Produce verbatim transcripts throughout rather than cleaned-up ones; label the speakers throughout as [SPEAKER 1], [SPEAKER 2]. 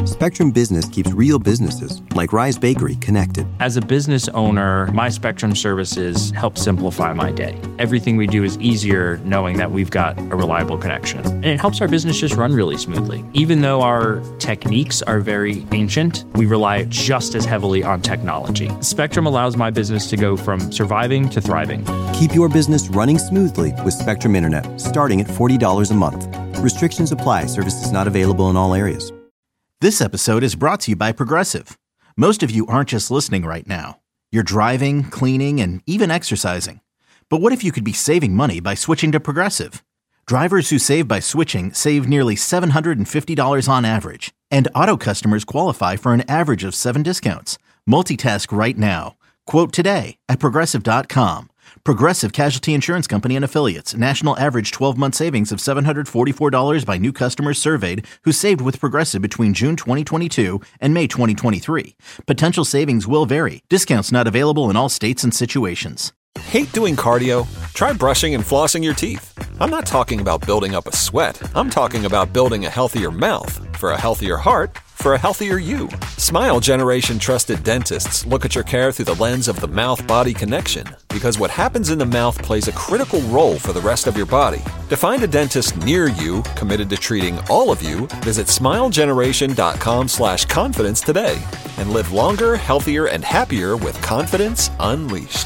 [SPEAKER 1] Spectrum Business keeps real businesses, like Rise Bakery, connected.
[SPEAKER 2] As a business owner, my Spectrum services help simplify my day. Everything we do is easier knowing that we've got a reliable connection. And it helps our business just run really smoothly. Even though our techniques are very ancient, we rely just as heavily on technology. Spectrum allows my business to go from surviving to thriving.
[SPEAKER 1] Keep your business running smoothly with Spectrum Internet, starting at forty dollars a month. Restrictions apply. Services not available in all areas.
[SPEAKER 3] This episode is brought to you by Progressive. Most of you aren't just listening right now. You're driving, cleaning, and even exercising. But what if you could be saving money by switching to Progressive? Drivers who save by switching save nearly seven hundred fifty dollars on average. And auto customers qualify for an average of seven discounts. Multitask right now. Quote today at Progressive dot com. Progressive Casualty Insurance Company and Affiliates. National average twelve-month savings of seven hundred forty-four dollars by new customers surveyed who saved with Progressive between June twenty twenty-two and May twenty twenty-three. Potential savings will vary. Discounts not available in all states and situations.
[SPEAKER 4] Hate doing cardio? Try brushing and flossing your teeth. I'm not talking about building up a sweat. I'm talking about building a healthier mouth. For a healthier heart, for a healthier you. Smile Generation trusted dentists look at your care through the lens of the mouth-body connection, because what happens in the mouth plays a critical role for the rest of your body. To find a dentist near you committed to treating all of you, visit smilegeneration.com slash confidence today and live longer, healthier, and happier with confidence unleashed.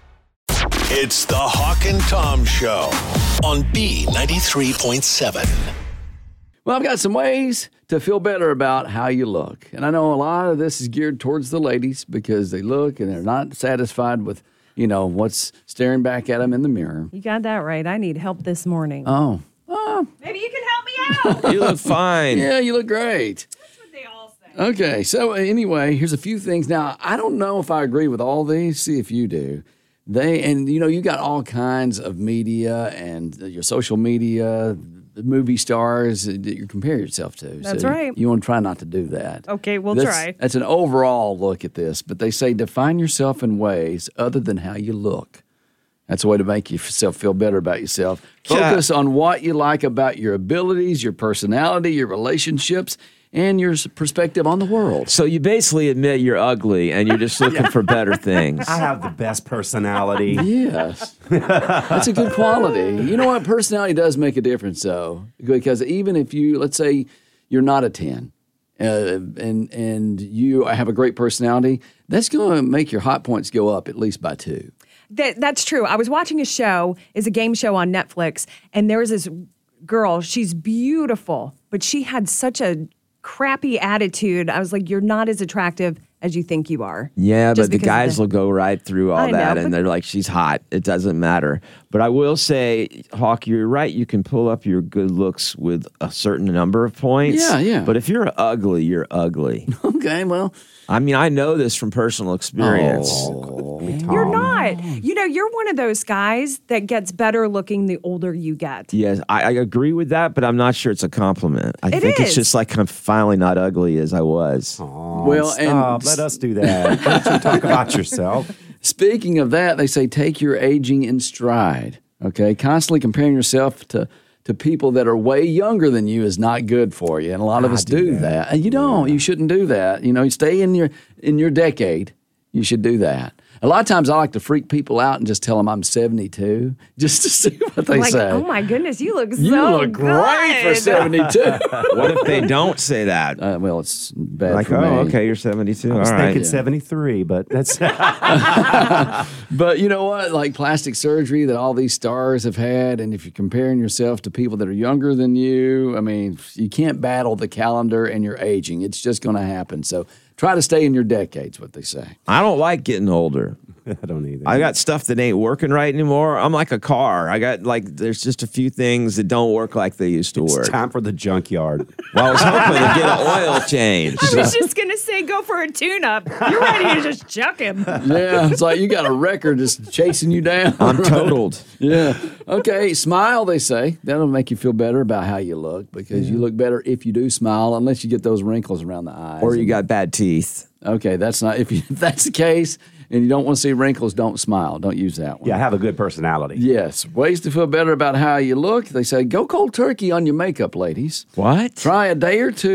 [SPEAKER 5] It's the Hawk and Tom Show on B ninety-three point seven.
[SPEAKER 6] Well, I've got some ways to feel better about how you look. And I know a lot of this is geared towards the ladies because they look and they're not satisfied with, you know, what's staring back at them in the mirror.
[SPEAKER 7] You got that right. I need help this morning.
[SPEAKER 6] Oh. Oh.
[SPEAKER 7] Maybe you can help me out.
[SPEAKER 8] You look fine.
[SPEAKER 6] Yeah, you look great.
[SPEAKER 7] That's what they all say.
[SPEAKER 6] Okay, so anyway, here's a few things. Now, I don't know if I agree with all these. See if you do. They, and you know, you got all kinds of media and your social media, the movie stars that you compare yourself to.
[SPEAKER 7] That's
[SPEAKER 6] so
[SPEAKER 7] right.
[SPEAKER 6] You want to try not to do that.
[SPEAKER 7] Okay, we'll
[SPEAKER 6] that's,
[SPEAKER 7] try.
[SPEAKER 6] That's an overall look at this. But they say define yourself in ways other than how you look. That's a way to make yourself feel better about yourself. Focus yeah. on what you like about your abilities, your personality, your relationships, and your perspective on the world.
[SPEAKER 8] So you basically admit you're ugly and you're just looking yeah. for better things.
[SPEAKER 9] I have the best personality.
[SPEAKER 6] Yes. That's a good quality. You know what? Personality does make a difference, though. Because even if you, let's say you're not a ten, uh, and and you have a great personality, that's going to make your hot points go up at least by two.
[SPEAKER 7] That, that's true. I was watching a show, it's a game show on Netflix, and there was this girl, she's beautiful, but she had such a crappy attitude. I was like, you're not as attractive as you think you are.
[SPEAKER 8] Yeah, but the guys the... will go right through all
[SPEAKER 7] I
[SPEAKER 8] that,
[SPEAKER 7] know,
[SPEAKER 8] and they're like, she's hot. It doesn't matter. But I will say, Hawk, you're right. You can pull up your good looks with a certain number of points.
[SPEAKER 6] Yeah, yeah.
[SPEAKER 8] But if you're ugly, you're ugly.
[SPEAKER 6] Okay, well.
[SPEAKER 8] I mean, I know this from personal experience.
[SPEAKER 6] Oh,
[SPEAKER 7] you're not. You know, you're one of those guys that gets better looking the older you get.
[SPEAKER 8] Yes, I, I agree with that, but I'm not sure it's a compliment. I
[SPEAKER 7] it
[SPEAKER 8] think
[SPEAKER 7] is.
[SPEAKER 8] It's just like I'm finally not ugly as I was.
[SPEAKER 9] Aww,
[SPEAKER 6] well,
[SPEAKER 9] stop.
[SPEAKER 6] and
[SPEAKER 9] let us do that. Let you talk about yourself.
[SPEAKER 6] Speaking of that, they say take your aging in stride. Okay, constantly comparing yourself to to people that are way younger than you is not good for you, and a lot of
[SPEAKER 9] I
[SPEAKER 6] us
[SPEAKER 9] do
[SPEAKER 6] do
[SPEAKER 9] that.
[SPEAKER 6] that. And you don't. Yeah. You shouldn't do that. You know, stay in your in your decade. You should do that. A lot of times I like to freak people out and just tell them I'm seventy-two just to see what they
[SPEAKER 7] like,
[SPEAKER 6] say.
[SPEAKER 7] Oh, my goodness, you look so
[SPEAKER 6] You look
[SPEAKER 7] good.
[SPEAKER 6] great for seventy-two.
[SPEAKER 8] What if they don't say that?
[SPEAKER 6] Uh, well, it's bad
[SPEAKER 8] like,
[SPEAKER 6] for
[SPEAKER 8] oh,
[SPEAKER 6] me.
[SPEAKER 8] okay, you're seventy-two.
[SPEAKER 9] I was
[SPEAKER 8] All
[SPEAKER 9] thinking
[SPEAKER 8] right.
[SPEAKER 9] seventy-three, but that's...
[SPEAKER 6] But you know what? Like plastic surgery that all these stars have had, and if you're comparing yourself to people that are younger than you, I mean, you can't battle the calendar and your aging. It's just going to happen. So try to stay in your decades, what they say.
[SPEAKER 8] I don't like getting older.
[SPEAKER 9] I don't either.
[SPEAKER 8] I got stuff that ain't working right anymore. I'm like a car. I got like, there's just a few things that don't work like they used to
[SPEAKER 9] it's
[SPEAKER 8] work.
[SPEAKER 9] It's time for the junkyard.
[SPEAKER 8] Well, I was hoping to get an oil change.
[SPEAKER 7] I was just going to say go for a tune-up. You're ready to just chuck him.
[SPEAKER 6] Yeah, it's like you got a record just chasing you down.
[SPEAKER 8] I'm totaled.
[SPEAKER 6] Yeah. Okay, smile, they say. That'll make you feel better about how you look because yeah. you look better if you do smile, unless you get those wrinkles around the eyes.
[SPEAKER 8] Or you got bad teeth.
[SPEAKER 6] Okay, that's not, if, you, if that's the case, and you don't want to see wrinkles, don't smile. Don't use that one.
[SPEAKER 9] Yeah, have a good personality.
[SPEAKER 6] Yes. Ways to feel better about how you look. They say go cold turkey on your makeup, ladies.
[SPEAKER 8] What?
[SPEAKER 6] Try a day or two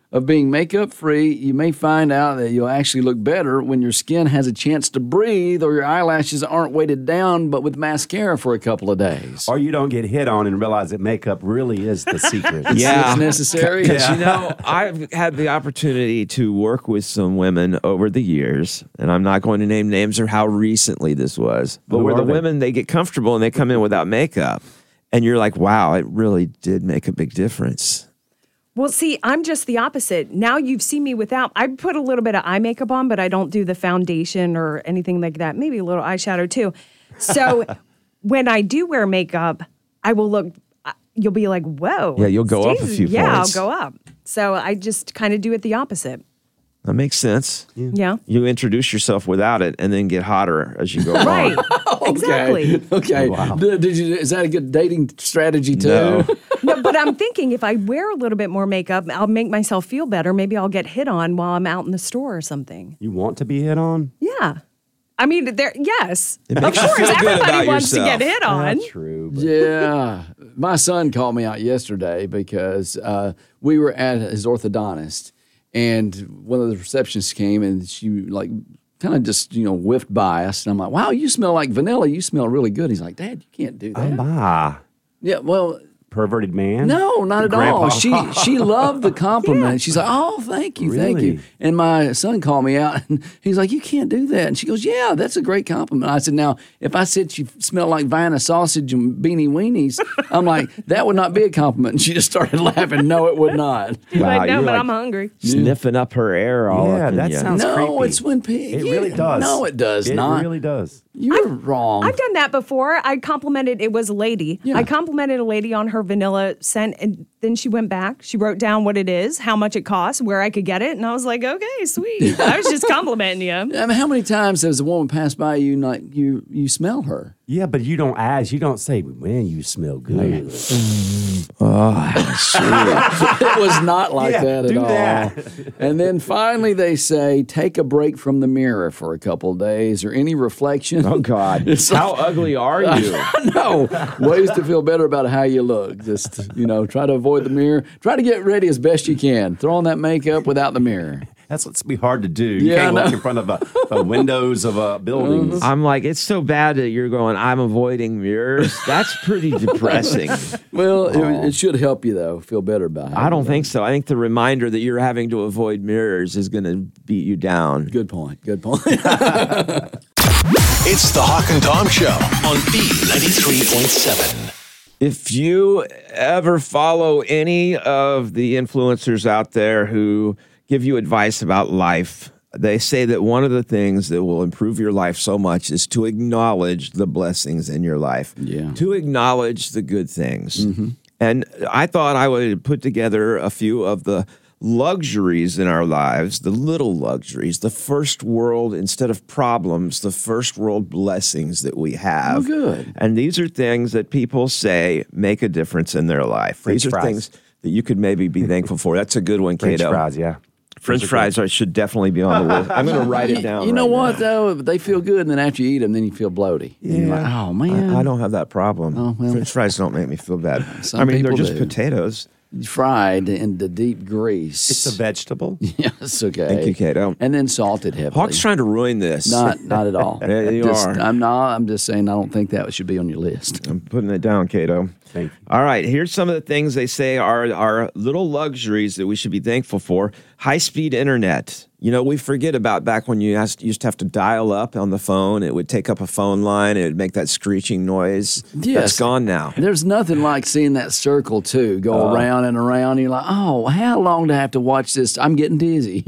[SPEAKER 6] of being makeup free, you may find out that you'll actually look better when your skin has a chance to breathe or your eyelashes aren't weighted down but with mascara for a couple of days.
[SPEAKER 9] Or you don't get hit on and realize that makeup really is the secret.
[SPEAKER 8] Yeah.
[SPEAKER 6] It's necessary.
[SPEAKER 8] Because, you know, I've had the opportunity to work with some women over the years, and I'm not going to name names or how recently this was, but
[SPEAKER 9] Who
[SPEAKER 8] where
[SPEAKER 9] are
[SPEAKER 8] the
[SPEAKER 9] they?
[SPEAKER 8] women, they get comfortable and they come in without makeup. And you're like, wow, it really did make a big difference.
[SPEAKER 7] Well, see, I'm just the opposite. Now you've seen me without. I put a little bit of eye makeup on, but I don't do the foundation or anything like that. Maybe a little eyeshadow too. So when I do wear makeup, I will look. You'll be like, "Whoa!"
[SPEAKER 8] Yeah, you'll go up a
[SPEAKER 7] Stacey-
[SPEAKER 8] few
[SPEAKER 7] yeah,
[SPEAKER 8] points.
[SPEAKER 7] I'll go up. So I just kind of do it the opposite.
[SPEAKER 8] That makes sense.
[SPEAKER 7] Yeah.
[SPEAKER 8] You introduce yourself without it and then get hotter as you go
[SPEAKER 7] Right.
[SPEAKER 8] on.
[SPEAKER 7] Exactly.
[SPEAKER 6] Okay. Did, did you? Is that a good dating strategy too?
[SPEAKER 8] No.
[SPEAKER 7] No, but I'm thinking if I wear a little bit more makeup, I'll make myself feel better. Maybe I'll get hit on while I'm out in the store or something.
[SPEAKER 9] You want to be hit on?
[SPEAKER 7] Yeah. I mean, there. Yes,
[SPEAKER 8] It
[SPEAKER 7] of
[SPEAKER 8] makes you
[SPEAKER 7] course,
[SPEAKER 8] feel good
[SPEAKER 7] everybody
[SPEAKER 8] about
[SPEAKER 7] wants
[SPEAKER 8] yourself.
[SPEAKER 7] to get hit on.
[SPEAKER 9] That's true. But
[SPEAKER 6] Yeah. My son called me out yesterday because uh, we were at his orthodontist, and one of the receptionists came and she like kind of just, you know, whiffed by us. And I'm like, wow, you smell like vanilla. You smell really good. He's like, Dad, you can't do that.
[SPEAKER 9] oh my.
[SPEAKER 6] Yeah, well,
[SPEAKER 9] Perverted man?
[SPEAKER 6] no, not at
[SPEAKER 9] Grandpa.
[SPEAKER 6] all. She she loved the compliment. She's like, oh, thank you, thank you.
[SPEAKER 9] Really?
[SPEAKER 6] And my son called me out, and he's like, you can't do that. And she goes, yeah, that's a great compliment. I said, now, if I said you smell like Vienna sausage and beanie weenies, I'm like, that would not be a compliment. And she just started laughing. No, it would not.
[SPEAKER 7] He's
[SPEAKER 8] Wow,
[SPEAKER 7] like, no,
[SPEAKER 8] you're
[SPEAKER 7] but
[SPEAKER 8] like-
[SPEAKER 7] I'm hungry.
[SPEAKER 8] Sniffing up her air all
[SPEAKER 9] Yeah,
[SPEAKER 8] up in
[SPEAKER 9] that
[SPEAKER 8] ya.
[SPEAKER 9] sounds
[SPEAKER 6] no,
[SPEAKER 9] creepy.
[SPEAKER 6] it's when people.
[SPEAKER 9] It really does.
[SPEAKER 6] No, it does
[SPEAKER 9] it
[SPEAKER 6] not.
[SPEAKER 9] really does.
[SPEAKER 6] You're wrong.
[SPEAKER 7] I've done that before. I complimented, it was a lady.
[SPEAKER 6] Yeah.
[SPEAKER 7] I complimented a lady on her vanilla scent, and then she went back. She wrote down what it is, how much it costs, where I could get it, and I was like, okay, sweet. I was just complimenting you.
[SPEAKER 6] I mean, how many times has a woman passed by you and like you you smell her?
[SPEAKER 9] Yeah, but you don't ask. You don't say, man, you smell good.
[SPEAKER 6] It was not like
[SPEAKER 9] Yeah,
[SPEAKER 6] that at
[SPEAKER 9] do
[SPEAKER 6] all.
[SPEAKER 9] that.
[SPEAKER 6] And then finally they say, take a break from the mirror for a couple of days or any reflection.
[SPEAKER 8] Oh, God.
[SPEAKER 6] It's
[SPEAKER 8] How ugly are you?
[SPEAKER 6] no, ways to feel better about how you look. Just, you know, try to avoid the mirror. Try to get ready as best you can. Throw on that makeup without the mirror.
[SPEAKER 9] That's what's be hard to do. You
[SPEAKER 6] Yeah,
[SPEAKER 9] can't
[SPEAKER 6] I
[SPEAKER 9] look
[SPEAKER 6] know.
[SPEAKER 9] in front of uh, uh, windows of uh, buildings.
[SPEAKER 8] I'm like, it's so bad that you're going, I'm avoiding mirrors. That's pretty depressing.
[SPEAKER 6] Well, it, it should help you, though, feel better about it.
[SPEAKER 8] I don't think so. I think the reminder that you're having to avoid mirrors is going to beat you down.
[SPEAKER 6] Good point. Good point.
[SPEAKER 5] It's the Hawk and Tom Show on B ninety-three point seven.
[SPEAKER 8] If you ever follow any of the influencers out there who give you advice about life, they say that one of the things that will improve your life so much is to acknowledge the blessings in your life.
[SPEAKER 6] Yeah.
[SPEAKER 8] To acknowledge the good things. And I thought I would put together a few of the luxuries in our lives, the little luxuries, the first world, instead of problems, the first world blessings that we have.
[SPEAKER 6] Oh, good.
[SPEAKER 8] And these are things that people say make a difference in their life.
[SPEAKER 9] French
[SPEAKER 8] these are
[SPEAKER 9] fries.
[SPEAKER 8] things that you could maybe be thankful for. That's a good one,
[SPEAKER 9] French
[SPEAKER 8] Cato.
[SPEAKER 9] fries, yeah.
[SPEAKER 8] French fries are, should definitely be on the list. I'm going to write it down.
[SPEAKER 6] You know
[SPEAKER 8] right
[SPEAKER 6] what,
[SPEAKER 8] now.
[SPEAKER 6] though? They feel good, and then after you eat them, then you feel bloaty. And you're like, oh, man.
[SPEAKER 8] I, I don't have that problem.
[SPEAKER 6] Oh, well.
[SPEAKER 8] French fries don't make me feel bad.
[SPEAKER 6] Some
[SPEAKER 8] I mean, they're
[SPEAKER 6] people
[SPEAKER 8] just
[SPEAKER 6] do.
[SPEAKER 8] potatoes.
[SPEAKER 6] Fried in the deep grease.
[SPEAKER 9] It's a vegetable.
[SPEAKER 6] Yes, okay.
[SPEAKER 8] Thank you, Cato.
[SPEAKER 6] And then salted heavily.
[SPEAKER 8] Hawk's trying to ruin this.
[SPEAKER 6] Not, not at all.
[SPEAKER 8] Yeah, you
[SPEAKER 6] Just-
[SPEAKER 8] are.
[SPEAKER 6] I'm not. I'm just saying. I don't think that should be on your list.
[SPEAKER 8] I'm putting it down, Cato.
[SPEAKER 9] Thank you.
[SPEAKER 8] All right, here's some of the things they say are, are little luxuries that we should be thankful for. High-speed internet. You know, we forget about back when you asked, used to have to dial up on the phone. It would take up a phone line. It would make that screeching noise.
[SPEAKER 6] Yes.
[SPEAKER 8] That's gone now.
[SPEAKER 6] There's nothing like seeing that circle too go around and around. You're like, oh, how long do I have to watch this? I'm getting dizzy.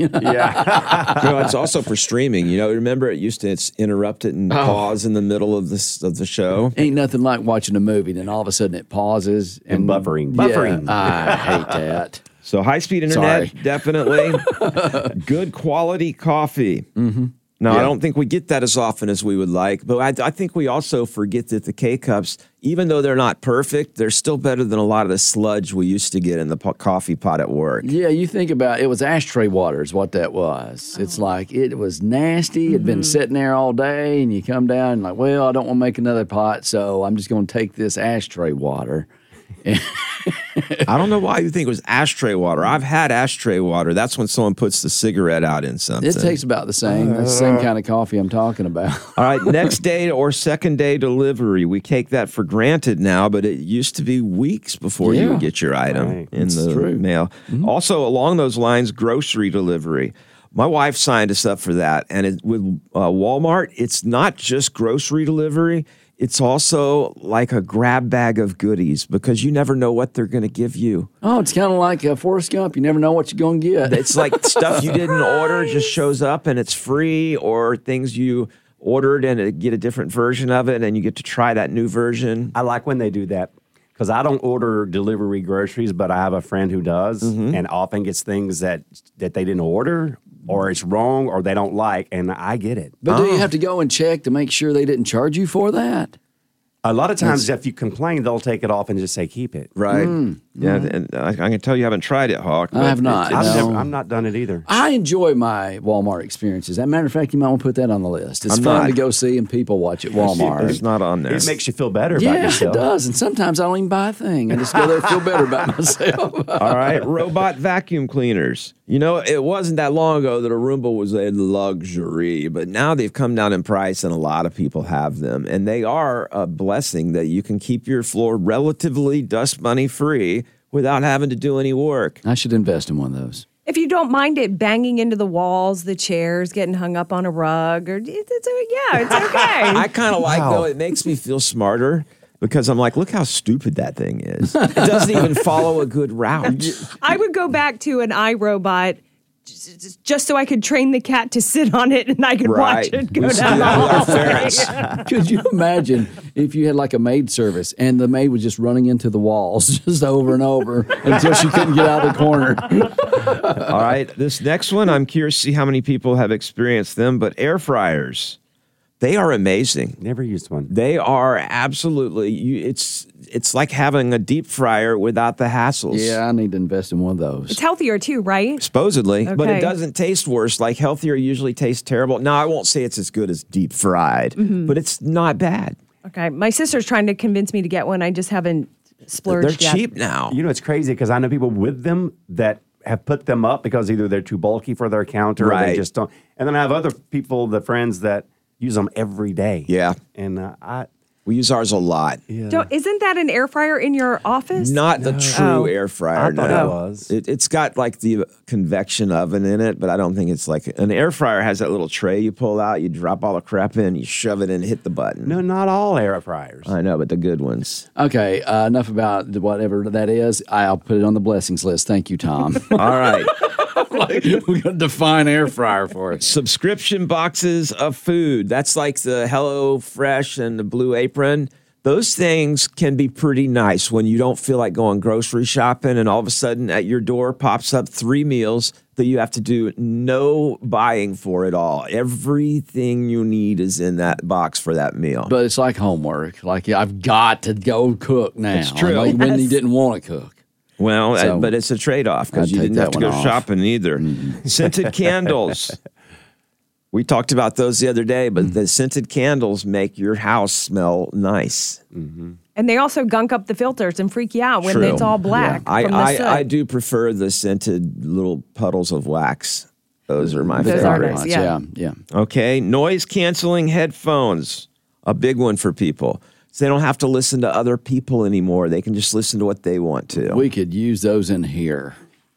[SPEAKER 8] Yeah. You know, it's also for streaming. You know, remember it used to it's interrupt it and pause in the middle of this of the show.
[SPEAKER 6] Ain't nothing like watching a movie, then all of a sudden it pauses
[SPEAKER 9] And buffering.
[SPEAKER 6] Yeah,
[SPEAKER 9] Buffering.
[SPEAKER 6] I hate that.
[SPEAKER 8] So high speed internet,
[SPEAKER 6] Sorry.
[SPEAKER 8] definitely. Good quality coffee. Mm-hmm. Now, I don't think we get that as often as we would like, but I, I think we also forget that the K-Cups, even though they're not perfect, they're still better than a lot of the sludge we used to get in the po- coffee pot at work.
[SPEAKER 6] Yeah, you think about it, it was ashtray water is what that was. It's like it was nasty. It'd been sitting there all day, and you come down and like, well, I don't want to make another pot, so I'm just going to take this ashtray water.
[SPEAKER 8] I don't know why you think it was ashtray water. I've had ashtray water. That's when someone puts the cigarette out in something.
[SPEAKER 6] It tastes about the same. It's the same kind of coffee I'm talking about.
[SPEAKER 8] All right, next day or second day delivery. We take that for granted now, but it used to be weeks before
[SPEAKER 6] Yeah.
[SPEAKER 8] you would get your item
[SPEAKER 9] Right.
[SPEAKER 8] in
[SPEAKER 6] It's
[SPEAKER 8] the
[SPEAKER 6] true.
[SPEAKER 8] mail.
[SPEAKER 6] Mm-hmm.
[SPEAKER 8] Also, along those lines, grocery delivery. My wife signed us up for that. And it, with uh, Walmart, it's not just grocery delivery. It's also like a grab bag of goodies because you never know what they're going to give you.
[SPEAKER 6] Oh, it's kind of like uh, Forrest Gump. You never know what you're going to get.
[SPEAKER 8] It's like stuff you didn't order just shows up and it's free, or things you ordered and it, get a different version of it and you get to try that new version.
[SPEAKER 9] I like when they do that because I don't order delivery groceries, but I have a friend who does,
[SPEAKER 8] Mm-hmm.
[SPEAKER 9] and often gets things that that they didn't order, or it's wrong, or they don't like, and I get it.
[SPEAKER 6] But do you have to go and check to make sure they didn't charge you for that?
[SPEAKER 9] A lot of times, if you complain, they'll take it off and just say keep it.
[SPEAKER 8] Right. Yeah, and I, I can tell you haven't tried it, Hawk.
[SPEAKER 6] Mm. I
[SPEAKER 8] but
[SPEAKER 6] have not.
[SPEAKER 8] it-
[SPEAKER 9] I've,
[SPEAKER 8] it's-
[SPEAKER 6] No.
[SPEAKER 9] never, I'm not done it either.
[SPEAKER 6] I enjoy my Walmart experiences. As a matter of fact, you might want to put that on the list. It's
[SPEAKER 8] I'm
[SPEAKER 6] fun
[SPEAKER 8] not.
[SPEAKER 6] to go see and people watch at Walmart.
[SPEAKER 8] It's not on there.
[SPEAKER 9] It makes you feel better about
[SPEAKER 6] Yeah,
[SPEAKER 9] yourself.
[SPEAKER 6] it does. And sometimes I don't even buy a thing. I just go there and feel better about myself.
[SPEAKER 8] All right, robot vacuum cleaners. You know, it wasn't that long ago that a Roomba was a luxury, but now they've come down in price and a lot of people have them. And they are a blessing that you can keep your floor relatively dust bunny free without having to do any work.
[SPEAKER 6] I should invest in one of those.
[SPEAKER 7] If you don't mind it banging into the walls, the chairs, getting hung up on a rug, or it's, it's yeah, it's okay.
[SPEAKER 8] I kind of like, though, it makes me feel smarter because I'm like, look how stupid that thing is. It doesn't even follow a good route.
[SPEAKER 7] I would go back to an iRobot just, just so I could train the cat to sit on it and I could watch
[SPEAKER 8] Right.
[SPEAKER 7] it go
[SPEAKER 8] We see
[SPEAKER 7] down the
[SPEAKER 8] that with our
[SPEAKER 7] hallway.
[SPEAKER 8] ferrets.
[SPEAKER 6] Could you imagine if you had like a maid service and the maid was just running into the walls just over and over until she couldn't get out of the corner?
[SPEAKER 8] All right, this next one, I'm curious to see how many people have experienced them, but air fryers, they are amazing.
[SPEAKER 9] Never used one.
[SPEAKER 8] They are absolutely, you, it's it's like having a deep fryer without the hassles.
[SPEAKER 6] Yeah, I need to invest in one of those.
[SPEAKER 7] It's healthier too, right?
[SPEAKER 8] Supposedly, but it
[SPEAKER 7] Okay.
[SPEAKER 8] doesn't taste worse. Like healthier usually tastes terrible. Now, I won't say it's as good as deep fried,
[SPEAKER 7] Mm-hmm.
[SPEAKER 8] but it's not bad.
[SPEAKER 7] Okay, my sister's trying to convince me to get one. I just haven't splurged
[SPEAKER 8] They're
[SPEAKER 7] yet.
[SPEAKER 8] cheap now.
[SPEAKER 9] You know, it's crazy because I know people with them that have put them up because either they're too bulky for their counter or
[SPEAKER 8] Right.
[SPEAKER 9] they just don't. And then I have other people, the friends that use them every day.
[SPEAKER 8] Yeah.
[SPEAKER 9] And uh, I,
[SPEAKER 8] We use ours a lot.
[SPEAKER 9] yeah.
[SPEAKER 7] Don't, isn't that an air fryer in your office?
[SPEAKER 8] Not the true
[SPEAKER 7] Oh.
[SPEAKER 8] air fryer.
[SPEAKER 9] I thought
[SPEAKER 8] no.
[SPEAKER 9] it was.
[SPEAKER 8] It, it's got like the convection oven in it, but I don't think it's like an air fryer has that little tray you pull out, you drop all the crap in, you shove it in, hit the button.
[SPEAKER 9] No, not all air fryers.
[SPEAKER 8] I know, but the good ones.
[SPEAKER 6] Okay, uh, enough about whatever that is. I'll put it on the blessings list. Thank you, Tom.
[SPEAKER 8] All right.
[SPEAKER 6] We're going to define air fryer for us.
[SPEAKER 8] Subscription boxes of food. That's like the Hello Fresh and the Blue Apron. Those things can be pretty nice when you don't feel like going grocery shopping and all of a sudden at your door pops up three meals that you have to do no buying for at all. Everything you need is in that box for that meal.
[SPEAKER 6] But it's like homework. Like, yeah, I've got to go cook now.
[SPEAKER 8] It's true.
[SPEAKER 6] Like when you
[SPEAKER 7] Yes.
[SPEAKER 6] didn't want to cook.
[SPEAKER 8] Well,
[SPEAKER 6] So-
[SPEAKER 8] uh, but it's a trade-off because
[SPEAKER 6] I'd
[SPEAKER 8] you
[SPEAKER 6] take
[SPEAKER 8] didn't
[SPEAKER 6] that
[SPEAKER 8] have to
[SPEAKER 6] one
[SPEAKER 8] go
[SPEAKER 6] off.
[SPEAKER 8] shopping either. Scented candles. We talked about those the other day, but the scented candles make your house smell nice.
[SPEAKER 7] And they also gunk up the filters and freak you out when
[SPEAKER 8] True.
[SPEAKER 7] it's all black.
[SPEAKER 8] I,
[SPEAKER 7] from the soot.
[SPEAKER 8] I, I do prefer the scented little puddles of wax. Those are my
[SPEAKER 7] Those are
[SPEAKER 8] favorites.
[SPEAKER 7] nice. Yeah.
[SPEAKER 6] yeah.
[SPEAKER 8] Okay, noise canceling headphones, a big one for people. So they don't have to listen to other people anymore. They can just listen to what they want to.
[SPEAKER 6] We could use those in here.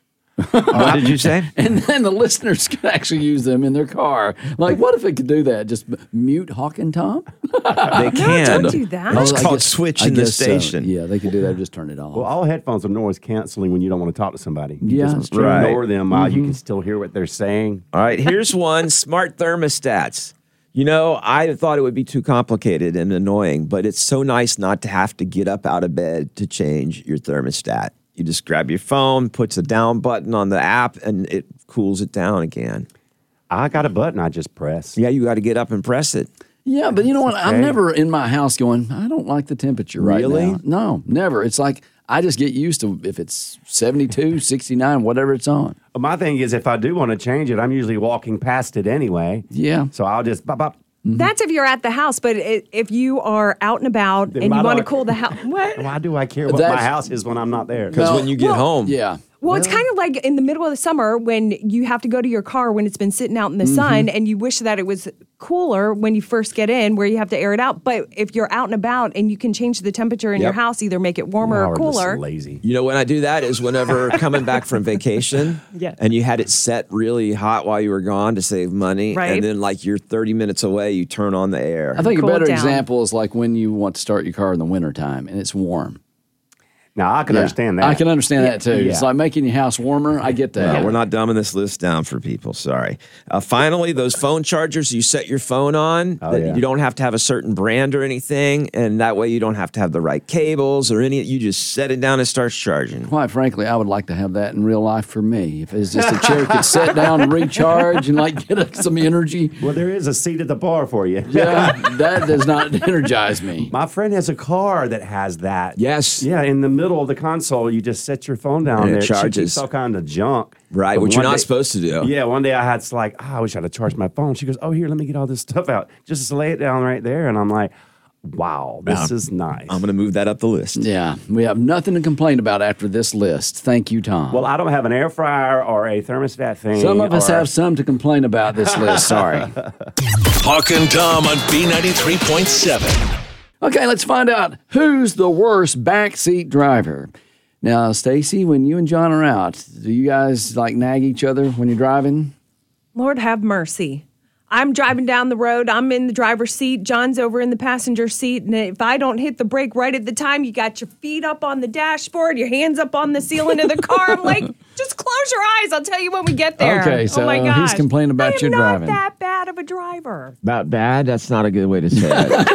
[SPEAKER 8] what did you say?
[SPEAKER 6] And then the listeners could actually use them in their car. Like, what if it could do that? Just mute Hawk and Tom?
[SPEAKER 8] They can.
[SPEAKER 7] don't do that.
[SPEAKER 8] It's
[SPEAKER 6] Oh, I
[SPEAKER 8] called
[SPEAKER 6] guess-
[SPEAKER 8] switching
[SPEAKER 6] I
[SPEAKER 8] the
[SPEAKER 6] guess so.
[SPEAKER 8] station.
[SPEAKER 6] Yeah, they could do that or just turn it off.
[SPEAKER 9] Well, all headphones are noise canceling when you don't want to talk to somebody. You
[SPEAKER 6] Yeah,
[SPEAKER 9] just
[SPEAKER 6] that's true.
[SPEAKER 8] Right.
[SPEAKER 9] ignore them while you can still hear what they're saying.
[SPEAKER 8] All right, here's one, smart thermostats. You know, I thought it would be too complicated and annoying, but it's so nice not to have to get up out of bed to change your thermostat. You just grab your phone, puts a down button on the app, and it cools it down again.
[SPEAKER 9] I got a button I just press.
[SPEAKER 8] Yeah, you got to get up and press it.
[SPEAKER 6] Yeah, but you know what? I'm
[SPEAKER 9] okay.
[SPEAKER 6] never in my house going, I don't like the temperature right
[SPEAKER 8] Really?
[SPEAKER 6] now. No, never. It's like I just get used to if it's seventy-two, sixty-nine, whatever it's on.
[SPEAKER 9] But my thing is, if I do want to change it, I'm usually walking past it anyway.
[SPEAKER 6] Yeah.
[SPEAKER 9] So I'll just bop, bop,
[SPEAKER 7] That's if you're at the house, but i- if you are out and about
[SPEAKER 9] Then
[SPEAKER 7] and you
[SPEAKER 9] why
[SPEAKER 7] want to
[SPEAKER 9] do I-
[SPEAKER 7] cool the house, what?
[SPEAKER 9] Why do I care what
[SPEAKER 6] That's-
[SPEAKER 9] my house is when I'm not there?
[SPEAKER 8] Because
[SPEAKER 6] No.
[SPEAKER 8] when you get
[SPEAKER 7] Well,
[SPEAKER 8] home,
[SPEAKER 6] Yeah.
[SPEAKER 7] Well, it's kind of like in the middle of the summer when you have to go to your car when it's been sitting out in the sun and you wish that it was cooler when you first get in where you have to air it out. But if you're out and about and you can change the temperature in your
[SPEAKER 8] Yep.
[SPEAKER 7] house, either make it warmer
[SPEAKER 9] Y'all
[SPEAKER 7] or
[SPEAKER 9] are just
[SPEAKER 7] cooler.
[SPEAKER 9] lazy.
[SPEAKER 8] You know, when I do that is whenever coming back from vacation
[SPEAKER 7] Yeah.
[SPEAKER 8] and you had it set really hot while you were gone to save money.
[SPEAKER 7] Right.
[SPEAKER 8] And then, like, you're thirty minutes away, you turn on the air.
[SPEAKER 6] I think
[SPEAKER 7] Cool
[SPEAKER 6] a better
[SPEAKER 7] down.
[SPEAKER 6] example is like when you want to start your car in the wintertime and it's warm.
[SPEAKER 9] Now, I can
[SPEAKER 6] Yeah.
[SPEAKER 9] understand that.
[SPEAKER 6] I can understand that too. It's
[SPEAKER 9] Yeah.
[SPEAKER 6] like making your house warmer. I get that.
[SPEAKER 8] No, we're not dumbing this list down for people. Sorry. Uh, finally, those phone chargers you set your phone on,
[SPEAKER 9] Oh,
[SPEAKER 8] that
[SPEAKER 9] yeah.
[SPEAKER 8] you don't have to have a certain brand or anything. And that way you don't have to have the right cables or any. You just set it down and starts charging.
[SPEAKER 6] Quite frankly, I would like to have that in real life for me. If it's just a chair could sit down and recharge and like get us some energy.
[SPEAKER 9] Well, there is a seat at the bar for you.
[SPEAKER 6] Yeah, that does not energize me.
[SPEAKER 9] My friend has a car that has that.
[SPEAKER 8] Yes.
[SPEAKER 9] Yeah, in the middle of the console, you just set your phone down
[SPEAKER 8] And it
[SPEAKER 9] there. She
[SPEAKER 8] charges.
[SPEAKER 9] keeps all kind of junk.
[SPEAKER 8] Right,
[SPEAKER 9] But
[SPEAKER 8] which you're
[SPEAKER 9] one
[SPEAKER 8] not
[SPEAKER 9] day-
[SPEAKER 8] supposed to do.
[SPEAKER 9] Yeah, one day I had to like, oh, I wish I'd have charged my phone. She goes, oh, here, let me get all this stuff out. Just to lay it down right there. And I'm like, wow, this
[SPEAKER 8] Yeah.
[SPEAKER 9] is nice.
[SPEAKER 8] I'm going to move that up the list.
[SPEAKER 6] Yeah, we have nothing to complain about after this list. Thank you, Tom.
[SPEAKER 9] well, I don't have an air fryer or a thermostat thing.
[SPEAKER 6] Some of us
[SPEAKER 9] or-
[SPEAKER 6] have some to complain about this list. Sorry.
[SPEAKER 5] Hawk and Tom on B ninety-three point seven.
[SPEAKER 6] Okay, let's find out who's the worst backseat driver. Now, Stacy, when you and John are out, do you guys like nag each other when you're driving?
[SPEAKER 7] Lord have mercy. I'm driving down the road. I'm in the driver's seat. John's over in the passenger seat. And if I don't hit the brake right at the time, you got your feet up on the dashboard, your hands up on the ceiling of the car. I'm like, just close your eyes. I'll tell you when we get there.
[SPEAKER 6] Okay, so
[SPEAKER 7] oh my
[SPEAKER 6] he's
[SPEAKER 7] gosh.
[SPEAKER 6] complaining about
[SPEAKER 7] I am
[SPEAKER 6] your
[SPEAKER 7] not
[SPEAKER 6] driving.
[SPEAKER 7] that bad of a driver.
[SPEAKER 8] About bad? That's not a good way to say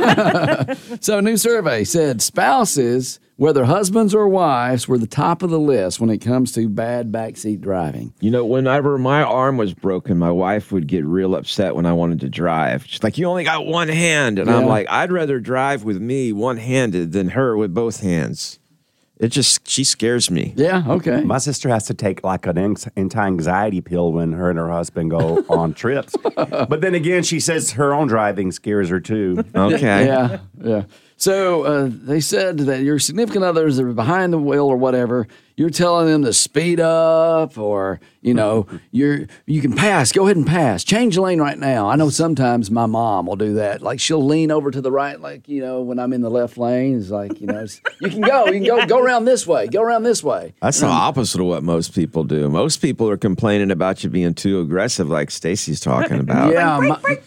[SPEAKER 8] it.
[SPEAKER 6] So, a new survey said spouses, whether husbands or wives, were the top of the list when it comes to bad backseat driving.
[SPEAKER 8] You know, whenever my arm was broken, my wife would get real upset when I wanted to drive. She's like, you only got one hand. And I'm
[SPEAKER 6] Yeah.
[SPEAKER 8] like, I'd rather drive with me one-handed than her with both hands. It just, she scares me.
[SPEAKER 6] Yeah, okay.
[SPEAKER 9] My sister has to take like an anx- anti-anxiety pill when her and her husband go on trips. But then again, she says her own driving scares her too.
[SPEAKER 8] Okay.
[SPEAKER 6] Yeah, yeah. So uh, they said that your significant others are behind the wheel or whatever. You're telling them to speed up, or you know, you're you can pass. Go ahead and pass. Change lane right now. I know sometimes my mom will do that. Like she'll lean over to the right, like you know, when I'm in the left lane. It's like you know, it's, you can go. You can go. Go around this way. Go around this way.
[SPEAKER 8] That's the opposite of what most people do. Most people are complaining about you being too aggressive, like Stacy's talking about.
[SPEAKER 6] Yeah,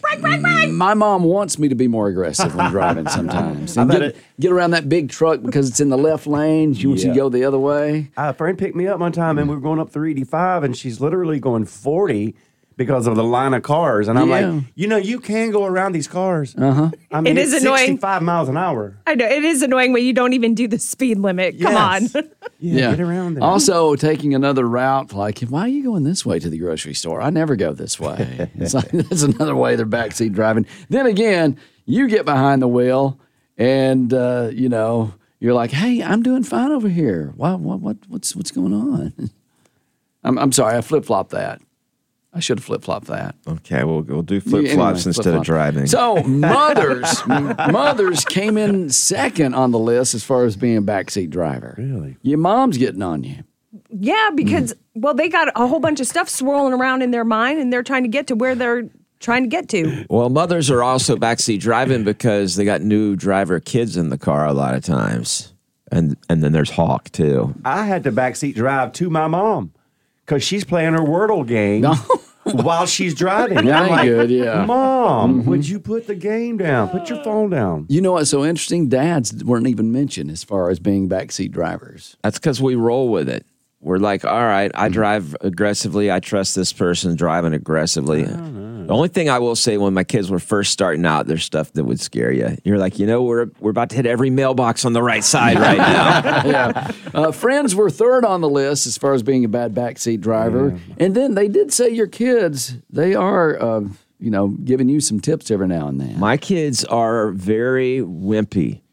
[SPEAKER 6] my, my mom wants me to be more aggressive when driving sometimes. And
[SPEAKER 9] bet
[SPEAKER 6] get,
[SPEAKER 9] it-
[SPEAKER 6] get around that big truck because it's in the left lane. She wants you to
[SPEAKER 9] Yeah.
[SPEAKER 6] go the other way.
[SPEAKER 9] A friend picked me up one time and we were going up three eighty-five and she's literally going forty because of the line of cars. And I'm
[SPEAKER 6] Yeah.
[SPEAKER 9] like, you know, you can go around these cars. Uh-huh. I mean,
[SPEAKER 7] It is
[SPEAKER 9] it's
[SPEAKER 7] annoying.
[SPEAKER 9] sixty-five miles an hour.
[SPEAKER 7] I know. It is annoying when you don't even do the speed limit. Come
[SPEAKER 9] Yes.
[SPEAKER 7] on.
[SPEAKER 9] Yeah, get around there.
[SPEAKER 6] Also, taking another route, like, why are you going this way to the grocery store? I never go this way. It's like, that's another way they're backseat driving. Then again, you get behind the wheel and, uh, you know, you're like, hey, I'm doing fine over here. What, what, what, what's, what's going on? I'm, I'm sorry, I flip flopped that. I should have flip flopped that.
[SPEAKER 8] Okay, we'll, we'll do flip
[SPEAKER 6] Anyway,
[SPEAKER 8] flops instead
[SPEAKER 6] flip-flop.
[SPEAKER 8] of driving.
[SPEAKER 6] So mothers, mothers came in second on the list as far as being a backseat driver.
[SPEAKER 9] Really?
[SPEAKER 6] Your mom's getting on you.
[SPEAKER 7] Yeah, because, well, they got a whole bunch of stuff swirling around in their mind and they're trying to get to where they're trying to get to.
[SPEAKER 8] Well, mothers are also backseat driving because they got new driver kids in the car a lot of times. And and then there's Hawk, too.
[SPEAKER 9] I had to backseat drive to my mom because she's playing her Wordle game while she's driving.
[SPEAKER 6] That
[SPEAKER 9] I'm
[SPEAKER 6] ain't
[SPEAKER 9] like,
[SPEAKER 6] good, yeah.
[SPEAKER 9] Mom, would you put the game down? Put your phone down.
[SPEAKER 6] You know what's so interesting? Dads weren't even mentioned as far as being backseat drivers.
[SPEAKER 8] That's because we roll with it. We're like, all right, I drive aggressively. I trust this person driving aggressively. The only thing I will say, when my kids were first starting out, there's stuff that would scare you. You're like, you know, we're we're about to hit every mailbox on the right side right now.
[SPEAKER 6] yeah. Uh, friends were third on the list as far as being a bad backseat driver. And then they did say your kids, they are, uh, you know, giving you some tips every now and then.
[SPEAKER 8] My kids are very wimpy.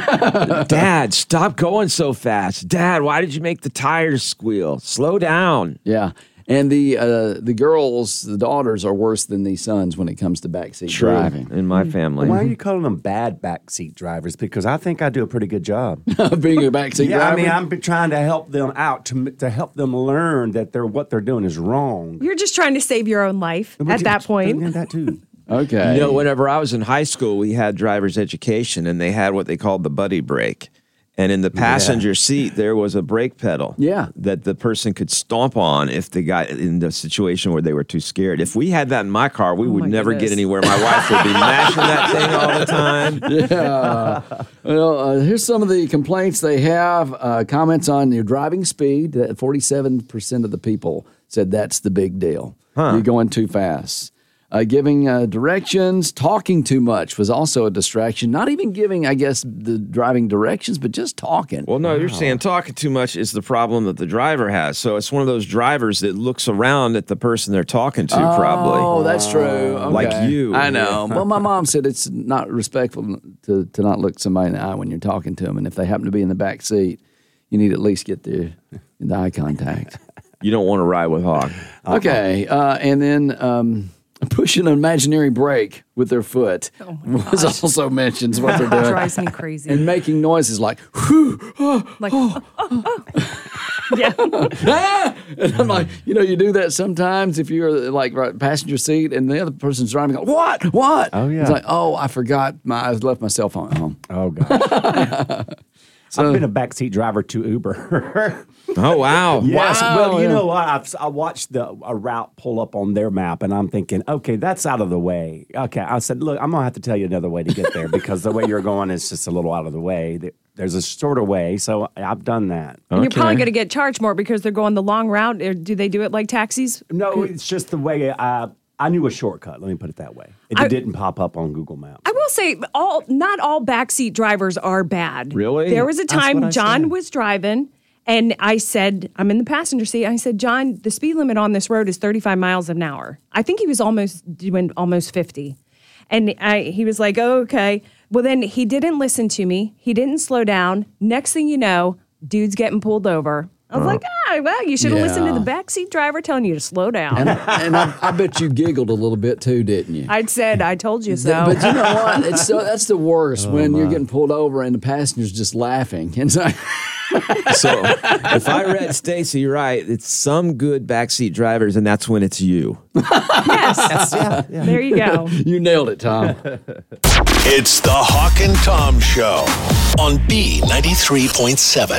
[SPEAKER 8] Dad, stop going so fast. Dad, why did you make the tires squeal? Slow down.
[SPEAKER 6] Yeah. And the uh, the girls, the daughters, are worse than the sons when it comes to backseat
[SPEAKER 8] True.
[SPEAKER 6] driving.
[SPEAKER 8] In my family.
[SPEAKER 9] Why are you calling them bad backseat drivers? Because I think I do a pretty good job.
[SPEAKER 6] Being a backseat
[SPEAKER 9] yeah,
[SPEAKER 6] driver?
[SPEAKER 9] I mean, I'm be- trying to help them out, to to help them learn that they're what they're doing is wrong.
[SPEAKER 7] You're just trying to save your own life
[SPEAKER 9] But
[SPEAKER 7] at
[SPEAKER 9] you-
[SPEAKER 7] that point.
[SPEAKER 9] Yeah, that too.
[SPEAKER 6] Okay.
[SPEAKER 8] You know, whenever I was in high school, we had driver's education, and they had what they called the buddy brake. And in the passenger yeah. seat, there was a brake pedal
[SPEAKER 6] yeah.
[SPEAKER 8] that the person could stomp on if they got in the situation where they were too scared. If we had that in my car, we
[SPEAKER 7] oh
[SPEAKER 8] would never
[SPEAKER 7] goodness.
[SPEAKER 8] get anywhere. My wife would be mashing that thing all the time.
[SPEAKER 6] Yeah. Well, uh, here's some of the complaints they have. Uh, comments on your driving speed. Uh, forty-seven percent of the people said that's the big deal.
[SPEAKER 8] Huh.
[SPEAKER 6] You're going too fast. Uh, giving uh, directions, talking too much was also a distraction. Not even giving, I guess, the driving directions, but just talking.
[SPEAKER 8] Well, no, wow. You're saying talking too much is the problem that the driver has. So it's one of those drivers that looks around at the person they're talking to,
[SPEAKER 6] oh,
[SPEAKER 8] probably.
[SPEAKER 6] Oh, that's true. Okay.
[SPEAKER 8] Like you.
[SPEAKER 6] I know. Well, my mom said it's not respectful to, to not look somebody in the eye when you're talking to them. And if they happen to be in the back seat, you need to at least get the, the eye contact.
[SPEAKER 8] You don't want to ride with Hawk.
[SPEAKER 6] Uh-huh. Okay. Uh, and then... Um, pushing an imaginary brake with their foot
[SPEAKER 7] oh
[SPEAKER 6] was also mentions what they're doing.
[SPEAKER 7] Drives me crazy.
[SPEAKER 6] And making noises like, whew, oh,
[SPEAKER 7] like,
[SPEAKER 6] oh,
[SPEAKER 7] oh, oh, oh. yeah.
[SPEAKER 6] ah! And I'm like, you know, you do that sometimes if you're like right, passenger seat and the other person's driving. Go, what? What?
[SPEAKER 9] Oh yeah.
[SPEAKER 6] It's like, oh, I forgot. My I left my cell phone at home.
[SPEAKER 9] Oh gosh. So, I've been a backseat driver to Uber.
[SPEAKER 8] Oh, wow.
[SPEAKER 9] Yes.
[SPEAKER 6] Wow,
[SPEAKER 9] Well, you
[SPEAKER 6] yeah.
[SPEAKER 9] know what? I've, I watched the a route pull up on their map, and I'm thinking, okay, that's out of the way. Okay. I said, look, I'm going to have to tell you another way to get there because the way you're going is just a little out of the way. There's a shorter way, so I've done that.
[SPEAKER 7] And you're probably going to get charged more because they're going the long route. Or do they do it like taxis?
[SPEAKER 9] No, it's just the way I, I knew a shortcut. Let me put it that way. It
[SPEAKER 7] I,
[SPEAKER 9] didn't pop up on Google Maps.
[SPEAKER 7] I will say, all not all backseat drivers are bad.
[SPEAKER 8] Really?
[SPEAKER 7] There was a
[SPEAKER 9] That's what
[SPEAKER 7] time
[SPEAKER 9] I
[SPEAKER 7] John
[SPEAKER 9] said.
[SPEAKER 7] was driving, and I said, I'm in the passenger seat. I said, John, the speed limit on this road is thirty-five miles an hour. I think he was almost doing almost fifty. And I, he was like, oh, okay. Well, then he didn't listen to me. He didn't slow down. Next thing you know, dude's getting pulled over. I was uh, like, ah, well, you should have
[SPEAKER 6] yeah.
[SPEAKER 7] listened to the backseat driver telling you to slow down.
[SPEAKER 6] And, and I, I bet you giggled a little bit too, didn't you?
[SPEAKER 7] I said, I told you so.
[SPEAKER 6] But you know what? It's so, that's the worst oh, when my. you're getting pulled over and the passenger's just laughing. And so,
[SPEAKER 8] so if I read Stacy right, it's some good backseat drivers, and that's when it's you.
[SPEAKER 7] Yes.
[SPEAKER 9] yeah, yeah.
[SPEAKER 7] There you go.
[SPEAKER 6] You nailed it, Tom.
[SPEAKER 5] It's the Hawk and Tom Show on B ninety-three point seven.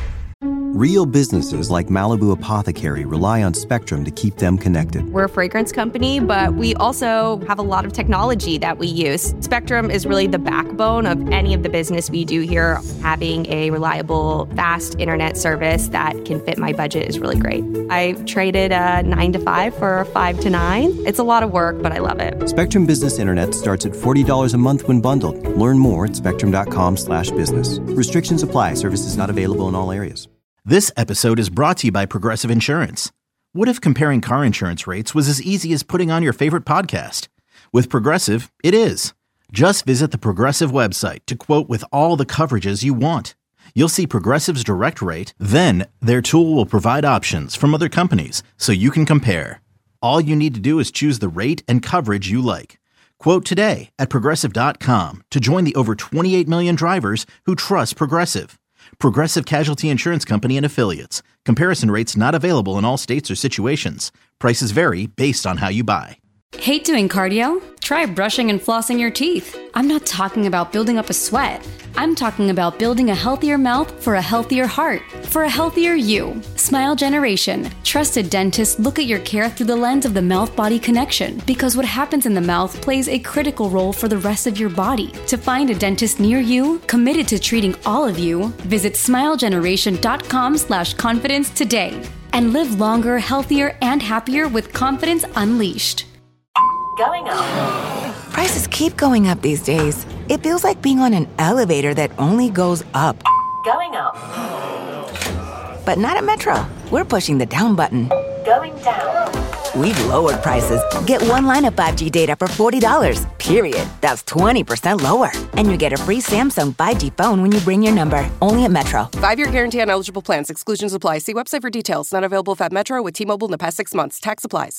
[SPEAKER 1] Real businesses like Malibu Apothecary rely on Spectrum to keep them connected.
[SPEAKER 10] We're a fragrance company, but we also have a lot of technology that we use. Spectrum is really the backbone of any of the business we do here. Having a reliable, fast internet service that can fit my budget is really great. I traded a nine to five for a five to nine. It's a lot of work, but I love it.
[SPEAKER 1] Spectrum Business Internet starts at forty dollars a month when bundled. Learn more at spectrum.com slash business. Restrictions apply. Services not available in all areas.
[SPEAKER 3] This episode is brought to you by Progressive Insurance. What if comparing car insurance rates was as easy as putting on your favorite podcast? With Progressive, it is. Just visit the Progressive website to quote with all the coverages you want. You'll see Progressive's direct rate, then their tool will provide options from other companies so you can compare. All you need to do is choose the rate and coverage you like. Quote today at progressive dot com to join the over twenty-eight million drivers who trust Progressive. Progressive Casualty Insurance Company and Affiliates. Comparison rates not available in all states or situations. Prices vary based on how you buy.
[SPEAKER 11] Hate doing cardio? Try brushing and flossing your teeth. I'm not talking about building up a sweat. I'm talking about building a healthier mouth for a healthier heart, for a healthier you. Smile Generation. Trusted dentists look at your care through the lens of the mouth-body connection because what happens in the mouth plays a critical role for the rest of your body. To find a dentist near you, committed to treating all of you, visit smilegeneration.com slash confidence today and live longer, healthier, and happier with confidence unleashed.
[SPEAKER 12] Going up. Prices keep going up these days. It feels like being on an elevator that only goes up. Going up. But not at Metro. We're pushing the down button. Going down. we've lowered prices. Get one line of five G data for forty dollars, period. That's twenty percent lower. And you get a free Samsung five G phone when you bring your number. Only at Metro.
[SPEAKER 13] Five-year guarantee on eligible plans. Exclusions apply. See website for details. Not available if at Metro with T-Mobile in the past six months. Tax applies.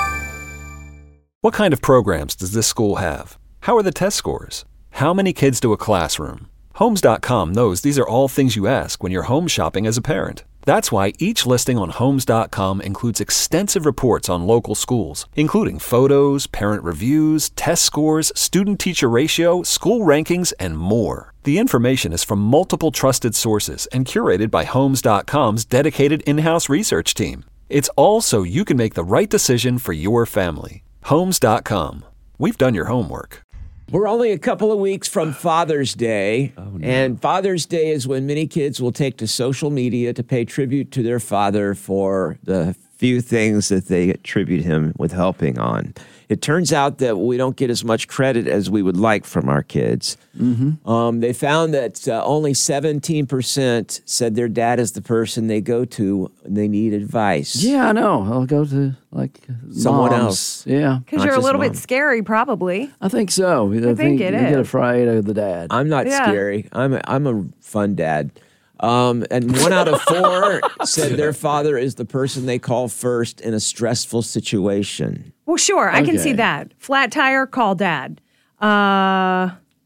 [SPEAKER 4] What kind of programs does this school have? How are the test scores? How many kids do a classroom? Homes dot com knows these are all things you ask when you're home shopping as a parent. That's why each listing on Homes dot com includes extensive reports on local schools, including photos, parent reviews, test scores, student-teacher ratio, school rankings, and more. The information is from multiple trusted sources and curated by Homes dot com's dedicated in-house research team. It's all so you can make the right decision for your family. Homes dot com. We've done your homework.
[SPEAKER 8] We're only a couple of weeks from Father's Day, oh, no. and Father's Day is when many kids will take to social media to pay tribute to their father for the few things that they attribute him with helping on. It turns out that we don't get as much credit as we would like from our kids. Mm-hmm. Um, they found that uh, only seventeen percent said their dad is the person they go to when they need advice.
[SPEAKER 6] Yeah, I know. I'll go to, like,
[SPEAKER 8] someone
[SPEAKER 6] moms.
[SPEAKER 8] else.
[SPEAKER 6] Yeah.
[SPEAKER 7] Because you're a little bit scary, probably.
[SPEAKER 6] I think so. I,
[SPEAKER 7] I
[SPEAKER 6] think,
[SPEAKER 7] think it
[SPEAKER 6] you
[SPEAKER 7] is.
[SPEAKER 6] get afraid of the dad.
[SPEAKER 8] I'm not
[SPEAKER 7] Yeah.
[SPEAKER 8] scary. I'm a, I'm a fun dad. Um, and one out of four said their father is the person they call first in a stressful situation.
[SPEAKER 7] Well, sure. I can
[SPEAKER 6] Okay.
[SPEAKER 7] see that. Flat tire, call dad. Uh,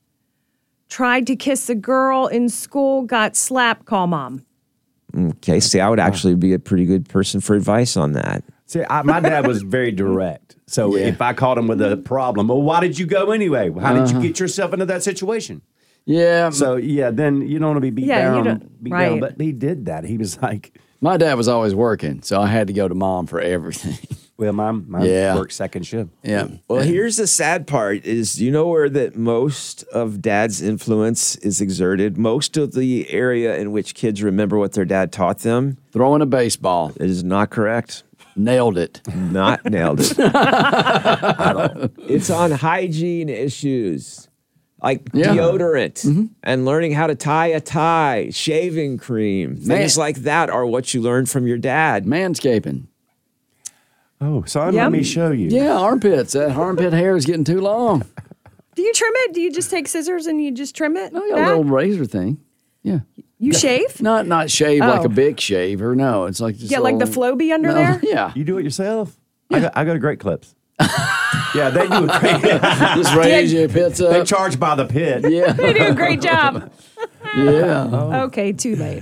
[SPEAKER 7] tried to kiss a girl in school, got slapped, call mom.
[SPEAKER 8] Okay, see, I would actually be a pretty good person for advice on that.
[SPEAKER 9] See, I, my dad was very direct. So
[SPEAKER 6] Yeah.
[SPEAKER 9] if I caught him with a problem, well, why did you go anyway? How did you get yourself into that situation?
[SPEAKER 6] Yeah.
[SPEAKER 9] So, yeah, then you don't want to be beat
[SPEAKER 7] Yeah, you
[SPEAKER 9] down.
[SPEAKER 7] don't-
[SPEAKER 9] Beat
[SPEAKER 7] right.
[SPEAKER 9] down. But he did that. He was like,
[SPEAKER 6] My dad was always working, so I had to go to mom for everything.
[SPEAKER 9] well, mine, mine
[SPEAKER 6] Yeah.
[SPEAKER 9] worked second shift.
[SPEAKER 6] Yeah.
[SPEAKER 8] Well, here's the sad part is you know where that most of dad's influence is exerted? Most of the area in which kids remember what their dad taught them
[SPEAKER 6] Throwing a baseball.
[SPEAKER 8] is not correct.
[SPEAKER 6] Nailed it.
[SPEAKER 8] Not nailed it. It's on hygiene issues. Like
[SPEAKER 6] Yeah.
[SPEAKER 8] deodorant and learning how to tie a tie, shaving cream,
[SPEAKER 6] Man.
[SPEAKER 8] things like that are what you learn from your dad.
[SPEAKER 6] Manscaping.
[SPEAKER 9] Oh, son,
[SPEAKER 7] Yeah.
[SPEAKER 9] let me show you.
[SPEAKER 6] Yeah, armpits. That armpit hair is getting too long.
[SPEAKER 7] Do you trim it? Do you just take scissors and you just trim it?
[SPEAKER 6] No, you got
[SPEAKER 7] back?
[SPEAKER 6] a little razor thing. Yeah.
[SPEAKER 7] You shave?
[SPEAKER 6] Not not shave like
[SPEAKER 7] Oh.
[SPEAKER 6] a big shaver. No, it's like just
[SPEAKER 7] Get
[SPEAKER 6] a
[SPEAKER 7] like the
[SPEAKER 6] little-
[SPEAKER 7] Flowbee under
[SPEAKER 6] No,
[SPEAKER 7] there?
[SPEAKER 6] Yeah.
[SPEAKER 9] You do it yourself? I, got, I go to Great Clips. Yeah, they do a great
[SPEAKER 6] Just raise your pits
[SPEAKER 9] They
[SPEAKER 6] up.
[SPEAKER 9] charge by the pit.
[SPEAKER 6] Yeah.
[SPEAKER 7] They do a great job.
[SPEAKER 6] Yeah.
[SPEAKER 7] Okay, too late.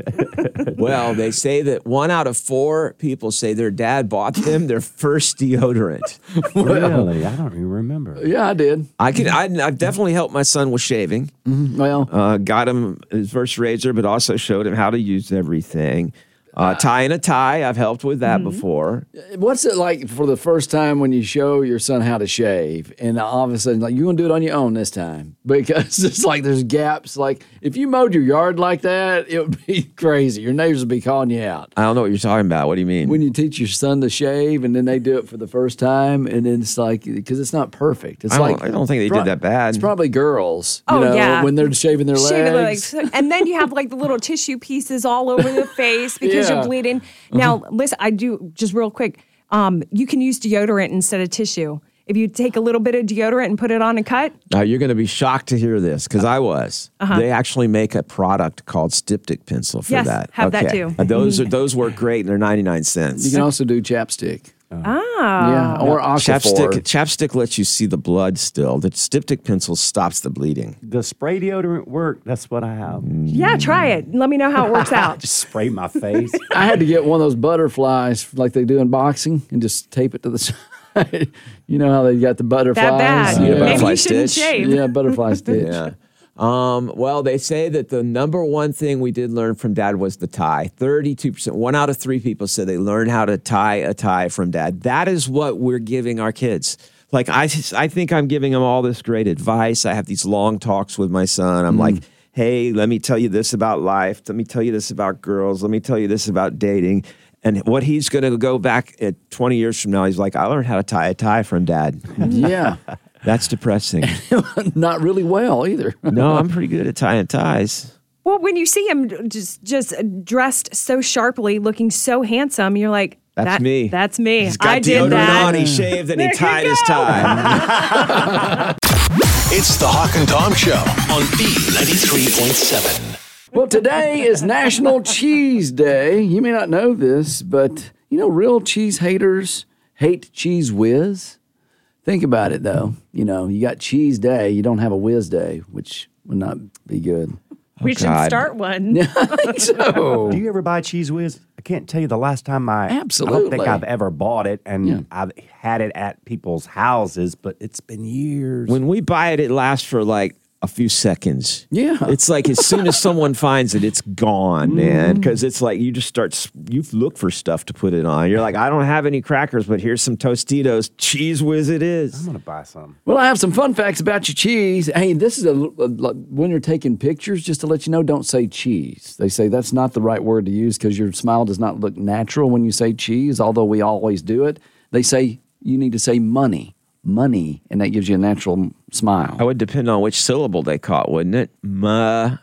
[SPEAKER 8] Well, they say that one out of four people say their dad bought them their first deodorant.
[SPEAKER 9] Really? I don't even remember.
[SPEAKER 6] Yeah, I did.
[SPEAKER 8] I can. I, I've definitely helped my son with shaving.
[SPEAKER 6] Well,
[SPEAKER 8] Uh, got him his first razor, but also showed him how to use everything. Uh, tying a tie, I've helped with that before.
[SPEAKER 6] what's it like for the first time when you show your son how to shave, and all of a sudden, like, you're gonna do it on your own this time because it's like there's gaps. Like if you mowed your yard like that, it would be crazy. Your neighbors would be calling you out.
[SPEAKER 8] I don't know what you're talking about. What do you mean?
[SPEAKER 6] When you teach your son to shave, and then they do it for the first time, and then it's like because it's not perfect. It's
[SPEAKER 8] I don't-
[SPEAKER 6] like
[SPEAKER 8] I don't think they did that bad.
[SPEAKER 6] It's probably girls. You
[SPEAKER 7] Oh,
[SPEAKER 6] know,
[SPEAKER 7] yeah.
[SPEAKER 6] when they're shaving their
[SPEAKER 7] Shaving
[SPEAKER 6] legs.
[SPEAKER 7] legs. And then you have like the little tissue pieces all over the face because
[SPEAKER 6] Yeah.
[SPEAKER 7] you're bleeding. Now, listen, I do just real quick. Um, you can use deodorant instead of tissue. If you take a little bit of deodorant and put it on a cut,
[SPEAKER 8] Now, you're going to be shocked to hear this because I was. They actually make a product called Styptic Pencil for
[SPEAKER 7] Yes,
[SPEAKER 8] that.
[SPEAKER 7] have that too.
[SPEAKER 8] Uh, those are those work great, and they're ninety-nine cents.
[SPEAKER 6] You can also do chapstick.
[SPEAKER 7] ah,
[SPEAKER 6] Yeah, or
[SPEAKER 8] Chapstick,
[SPEAKER 6] Aquaphor.
[SPEAKER 8] chapstick lets you see the blood still. The Styptic Pencil stops the bleeding.
[SPEAKER 9] The spray deodorant work. That's what I have.
[SPEAKER 7] yeah, try it. Let me know how it works out.
[SPEAKER 9] Just spray my face.
[SPEAKER 6] I had to get one of those butterflies like they do in boxing and just tape it to the side. You know how they got the butterflies?
[SPEAKER 7] That bad.
[SPEAKER 8] Yeah,
[SPEAKER 7] Maybe
[SPEAKER 8] butterfly
[SPEAKER 7] you shouldn't
[SPEAKER 8] stitch.
[SPEAKER 7] shave.
[SPEAKER 6] Yeah, butterfly stitch.
[SPEAKER 8] Yeah. Um, well, they say that the number one thing we did learn from dad was the tie. thirty-two percent, one out of three people said they learned how to tie a tie from dad. That is what we're giving our kids. Like, I, I think I'm giving them all this great advice. I have these long talks with my son. I'm like, hey, let me tell you this about life. Let me tell you this about girls. Let me tell you this about dating. And what he's going to go back at twenty years from now, he's like, I learned how to tie a tie from dad.
[SPEAKER 6] Yeah.
[SPEAKER 8] That's depressing.
[SPEAKER 6] Not really well either.
[SPEAKER 8] No, I'm pretty good at tying ties.
[SPEAKER 7] Well, when you see him just just dressed so sharply, looking so handsome, you're like,
[SPEAKER 8] That's
[SPEAKER 7] That-
[SPEAKER 8] me.
[SPEAKER 7] That's me.
[SPEAKER 8] He's got
[SPEAKER 7] I did
[SPEAKER 8] deodorant
[SPEAKER 7] that.
[SPEAKER 8] on, he shaved, and he
[SPEAKER 7] There you
[SPEAKER 8] tied his
[SPEAKER 7] go.
[SPEAKER 8] tie.
[SPEAKER 5] It's the Hawk and Tom Show on B ninety-three point seven.
[SPEAKER 6] Well, today is National Cheese Day. You may not know this, but you know, real cheese haters hate Cheese Whiz. Think about it, though. You know, you got Cheese Day, you don't have a Whiz Day, which would not be good.
[SPEAKER 7] We should
[SPEAKER 8] God.
[SPEAKER 7] start one.
[SPEAKER 6] I think so.
[SPEAKER 9] Do you ever buy Cheese Whiz? I can't tell you the last time I. I don't
[SPEAKER 6] Absolutely.
[SPEAKER 9] think I've ever bought it, and
[SPEAKER 6] Yeah.
[SPEAKER 9] I've had it at people's houses, but it's been years.
[SPEAKER 8] When we buy it, it lasts for like a few seconds.
[SPEAKER 6] Yeah.
[SPEAKER 8] It's like as soon as someone finds it, it's gone, man. Because it's like you just start, s- you look for stuff to put it on. You're like, I don't have any crackers, but here's some Tostitos. Cheese Whiz it
[SPEAKER 9] I'm
[SPEAKER 8] is.
[SPEAKER 9] gonna buy some.
[SPEAKER 6] Well, I have some fun facts about your cheese. Hey, this is a, a- a- when you're taking pictures, just to let you know, don't say cheese. They say that's not the right word to use because your smile does not look natural when you say cheese, although we always do it. They say you need to say money, money, and that gives you a natural smile.
[SPEAKER 8] That would depend on which syllable they caught, wouldn't it? Money.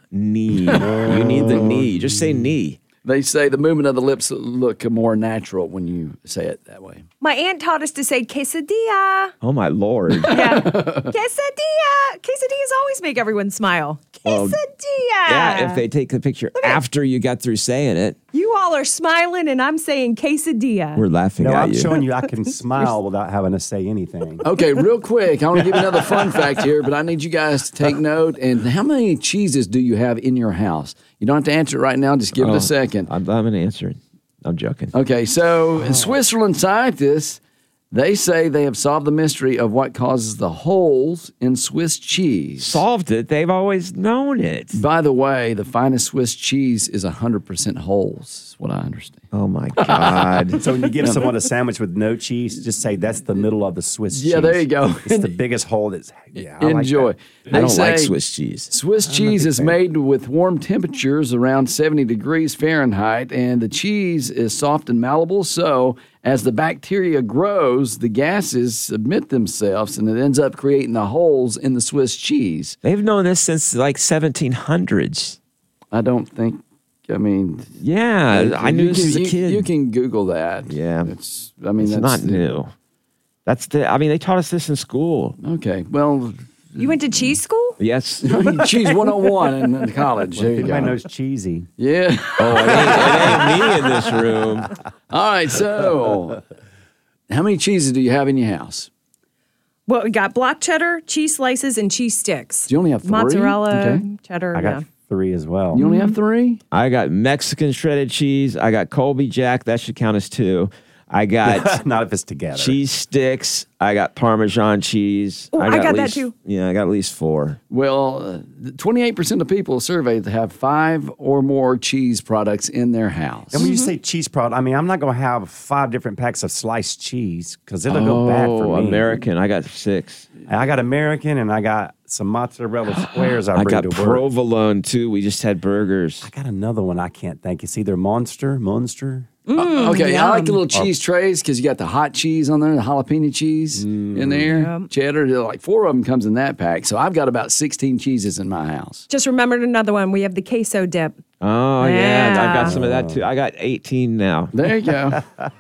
[SPEAKER 8] You need the knee. Just say knee.
[SPEAKER 6] They say the movement of the lips look more natural when you say it that way.
[SPEAKER 7] My aunt taught us to say quesadilla.
[SPEAKER 8] Oh, my Lord.
[SPEAKER 7] Yeah. quesadilla. Quesadillas always make everyone smile.
[SPEAKER 8] Well,
[SPEAKER 7] Quesadilla.
[SPEAKER 8] Yeah, if they take the picture after you got through saying it,
[SPEAKER 7] You all are smiling and I'm saying quesadilla.
[SPEAKER 8] we're laughing
[SPEAKER 9] No,
[SPEAKER 8] at
[SPEAKER 9] I'm
[SPEAKER 8] you.
[SPEAKER 9] showing you I can smile without having to say anything.
[SPEAKER 6] Okay, real quick, I want to give you another fun fact here, but I need you guys to take note. And how many cheeses do you have in your house? You don't have to answer it right now. Just give it
[SPEAKER 8] Oh,
[SPEAKER 6] a second.
[SPEAKER 8] I'm, I'm going to answer it. I'm joking.
[SPEAKER 6] Okay, so Switzerland scientists, they say they have solved the mystery of what causes the holes in Swiss cheese.
[SPEAKER 8] Solved it. They've always known it.
[SPEAKER 6] By the way, the finest Swiss cheese is one hundred percent holes, is what I understand.
[SPEAKER 8] Oh, my God.
[SPEAKER 9] So when you give someone a sandwich with no cheese, just say that's the middle of the Swiss cheese.
[SPEAKER 6] Yeah, there you go.
[SPEAKER 9] It's the biggest hole that's. Yeah, I like
[SPEAKER 6] Enjoy.
[SPEAKER 9] that.
[SPEAKER 8] I don't
[SPEAKER 6] They
[SPEAKER 8] like
[SPEAKER 6] say
[SPEAKER 8] Swiss cheese.
[SPEAKER 6] Swiss cheese is made with warm temperatures around seventy degrees Fahrenheit, and the cheese is soft and malleable. So, as the bacteria grows, the gases submit themselves, and it ends up creating the holes in the Swiss cheese.
[SPEAKER 8] They've known this since like seventeen hundreds.
[SPEAKER 6] I don't think. I mean,
[SPEAKER 8] Yeah, I knew
[SPEAKER 6] you
[SPEAKER 8] this
[SPEAKER 6] can,
[SPEAKER 8] as a
[SPEAKER 6] you-
[SPEAKER 8] kid.
[SPEAKER 6] You can Google that.
[SPEAKER 8] Yeah.
[SPEAKER 6] it's. I mean,
[SPEAKER 8] it's
[SPEAKER 6] that's
[SPEAKER 8] not new. That's the. I mean, they taught us this in school.
[SPEAKER 6] Okay, well,
[SPEAKER 7] You went to cheese school?
[SPEAKER 8] Yes.
[SPEAKER 6] cheese one oh one in, in college. There you
[SPEAKER 9] Everybody
[SPEAKER 6] go.
[SPEAKER 9] knows cheesy.
[SPEAKER 6] Yeah.
[SPEAKER 8] Oh, it ain't, it ain't me in this room.
[SPEAKER 6] All right. So, how many cheeses do you have in your house?
[SPEAKER 7] Well, we got block cheddar, cheese slices, and cheese sticks.
[SPEAKER 6] Do you only have three?
[SPEAKER 7] Mozzarella,
[SPEAKER 6] Okay.
[SPEAKER 7] cheddar,
[SPEAKER 9] I got
[SPEAKER 7] yeah.
[SPEAKER 9] three as well.
[SPEAKER 6] You only have three?
[SPEAKER 8] I got Mexican shredded cheese. I got Colby Jack. That should count as two. I got
[SPEAKER 9] Not if it's together.
[SPEAKER 8] cheese sticks. I got Parmesan cheese.
[SPEAKER 7] Oh, I
[SPEAKER 8] at
[SPEAKER 7] got that
[SPEAKER 8] least-
[SPEAKER 7] too.
[SPEAKER 8] Yeah, I got at least four.
[SPEAKER 6] Well, uh, twenty-eight percent of people surveyed have five or more cheese products in their house.
[SPEAKER 9] And when you say cheese product, I mean, I'm not going to have five different packs of sliced cheese because it'll go bad for
[SPEAKER 8] Oh,
[SPEAKER 9] me.
[SPEAKER 8] American. I got six.
[SPEAKER 9] I got American and I got some mozzarella squares I
[SPEAKER 8] I
[SPEAKER 9] bring
[SPEAKER 8] got
[SPEAKER 9] to work.
[SPEAKER 8] provolone too. We just had burgers.
[SPEAKER 9] I got another one I can't think. It's either Monster, Monster.
[SPEAKER 6] Uh, okay, I like the little cheese trays because you got the hot cheese on there, the jalapeno cheese in there, cheddar. Like four of them comes in that pack. So I've got about sixteen cheeses in my house.
[SPEAKER 7] Just remembered another one. We have the queso dip.
[SPEAKER 8] Oh yeah,
[SPEAKER 7] Yeah.
[SPEAKER 8] I've got some of that too. I got eighteen now.
[SPEAKER 6] There you go.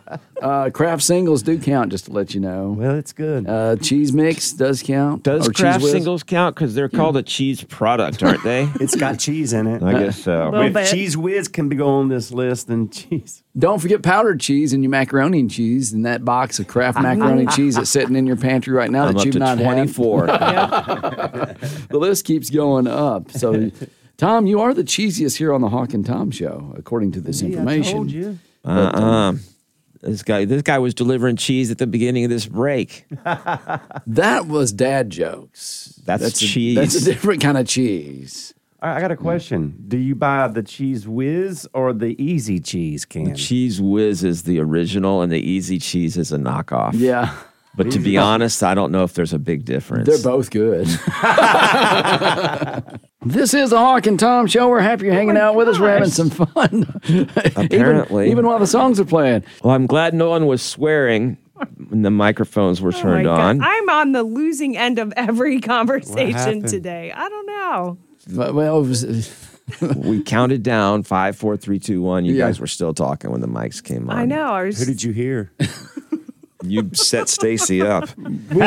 [SPEAKER 6] uh, Kraft singles do count, just to let you know.
[SPEAKER 9] Well, it's good.
[SPEAKER 6] Uh, cheese mix does count.
[SPEAKER 8] Does
[SPEAKER 6] Or Cheese
[SPEAKER 8] Kraft
[SPEAKER 6] Whiz.
[SPEAKER 8] singles count? Because they're called a cheese product, aren't they?
[SPEAKER 9] It's got cheese in it.
[SPEAKER 8] I guess so.
[SPEAKER 7] Little
[SPEAKER 9] If
[SPEAKER 7] bit.
[SPEAKER 9] Cheese Whiz can be on this list, then cheese.
[SPEAKER 6] Don't forget powdered cheese and your macaroni and cheese and that box of Kraft macaroni and cheese that's sitting in your pantry right now
[SPEAKER 8] I'm
[SPEAKER 6] that
[SPEAKER 8] up
[SPEAKER 6] you've
[SPEAKER 8] to
[SPEAKER 6] not had.
[SPEAKER 8] twenty-four.
[SPEAKER 6] The list keeps going up. So, Tom, you are the cheesiest here on the Hawk and Tom Show, according to this information.
[SPEAKER 9] I told you.
[SPEAKER 8] Uh-uh. This guy, this guy was delivering cheese at the beginning of this break.
[SPEAKER 6] That was dad jokes.
[SPEAKER 8] That's
[SPEAKER 6] a-
[SPEAKER 8] cheese.
[SPEAKER 6] that's a different kind of cheese.
[SPEAKER 9] All right, I got a question. Do you buy the Cheese Whiz or the Easy Cheese can?
[SPEAKER 8] Cheese Whiz is the original, and the Easy Cheese is a knockoff.
[SPEAKER 6] Yeah.
[SPEAKER 8] But to be honest, I don't know if there's a big difference.
[SPEAKER 6] They're both good. This is the Hawk and Tom Show. We're happy you're hanging out with us. We're having some fun.
[SPEAKER 8] Apparently.
[SPEAKER 6] even, even while the songs are playing.
[SPEAKER 8] Well, I'm glad no one was swearing when the microphones were
[SPEAKER 7] Oh my
[SPEAKER 8] turned
[SPEAKER 7] God.
[SPEAKER 8] on.
[SPEAKER 7] I'm on the losing end of every conversation
[SPEAKER 9] happened?
[SPEAKER 7] today. I don't know.
[SPEAKER 6] But, well, it was,
[SPEAKER 8] We counted down five, four, three, two, one. You
[SPEAKER 6] Yeah.
[SPEAKER 8] guys were still talking when the mics came on.
[SPEAKER 7] I know. I was
[SPEAKER 9] Who did you hear?
[SPEAKER 8] You set Stacy up.
[SPEAKER 6] We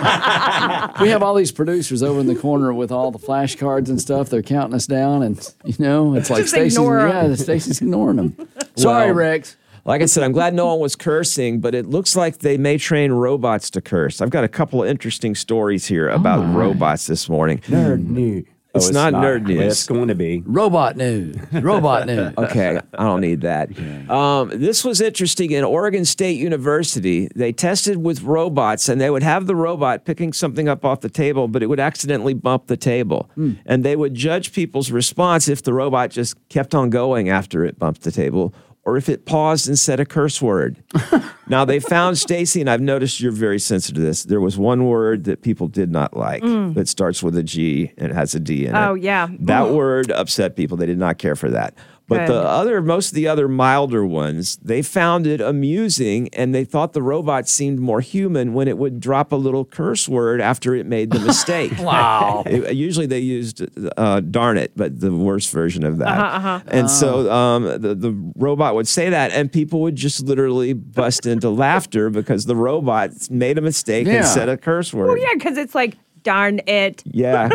[SPEAKER 6] have, we have all these producers over in the corner with all the flashcards and stuff. They're counting us down, and you know, it's like
[SPEAKER 7] Just
[SPEAKER 6] Stacy's,
[SPEAKER 7] ignore 'em.
[SPEAKER 6] yeah, Stacy's ignoring them. Sorry,
[SPEAKER 8] Well,
[SPEAKER 6] Rex.
[SPEAKER 8] Like I said, I'm glad no one was cursing, but it looks like they may train robots to curse. I've got a couple of interesting stories here about robots this morning.
[SPEAKER 9] Nerd news.
[SPEAKER 8] It's not nerd news.
[SPEAKER 9] It's going to be.
[SPEAKER 6] Robot news. Robot news.
[SPEAKER 8] Okay, I don't need that. Um, this was interesting. In Oregon State University, they tested with robots, and they would have the robot picking something up off the table, but it would accidentally bump the table.
[SPEAKER 6] Mm.
[SPEAKER 8] And they would judge people's response if the robot just kept on going after it bumped the table, or if it paused and said a curse word. Now, they found, Stacy, and I've noticed you're very sensitive to this, there was one word that people did not like
[SPEAKER 7] Mm.
[SPEAKER 8] that starts with a G and has a D in it.
[SPEAKER 7] Oh, yeah.
[SPEAKER 8] That
[SPEAKER 7] Mm.
[SPEAKER 8] word upset people. They did not care for that. But
[SPEAKER 7] Good.
[SPEAKER 8] the other, most of the other milder ones, they found it amusing, and they thought the robot seemed more human when it would drop a little curse word after it made the mistake.
[SPEAKER 6] Wow.
[SPEAKER 8] It- usually they used uh, darn it, but the worst version of that.
[SPEAKER 7] Uh-huh, uh-huh.
[SPEAKER 8] And so um, the, the robot would say that, and people would just literally bust into laughter because the robot made a mistake
[SPEAKER 6] Yeah.
[SPEAKER 8] and said a curse word.
[SPEAKER 7] Oh, yeah, because it's like, darn it.
[SPEAKER 8] Yeah,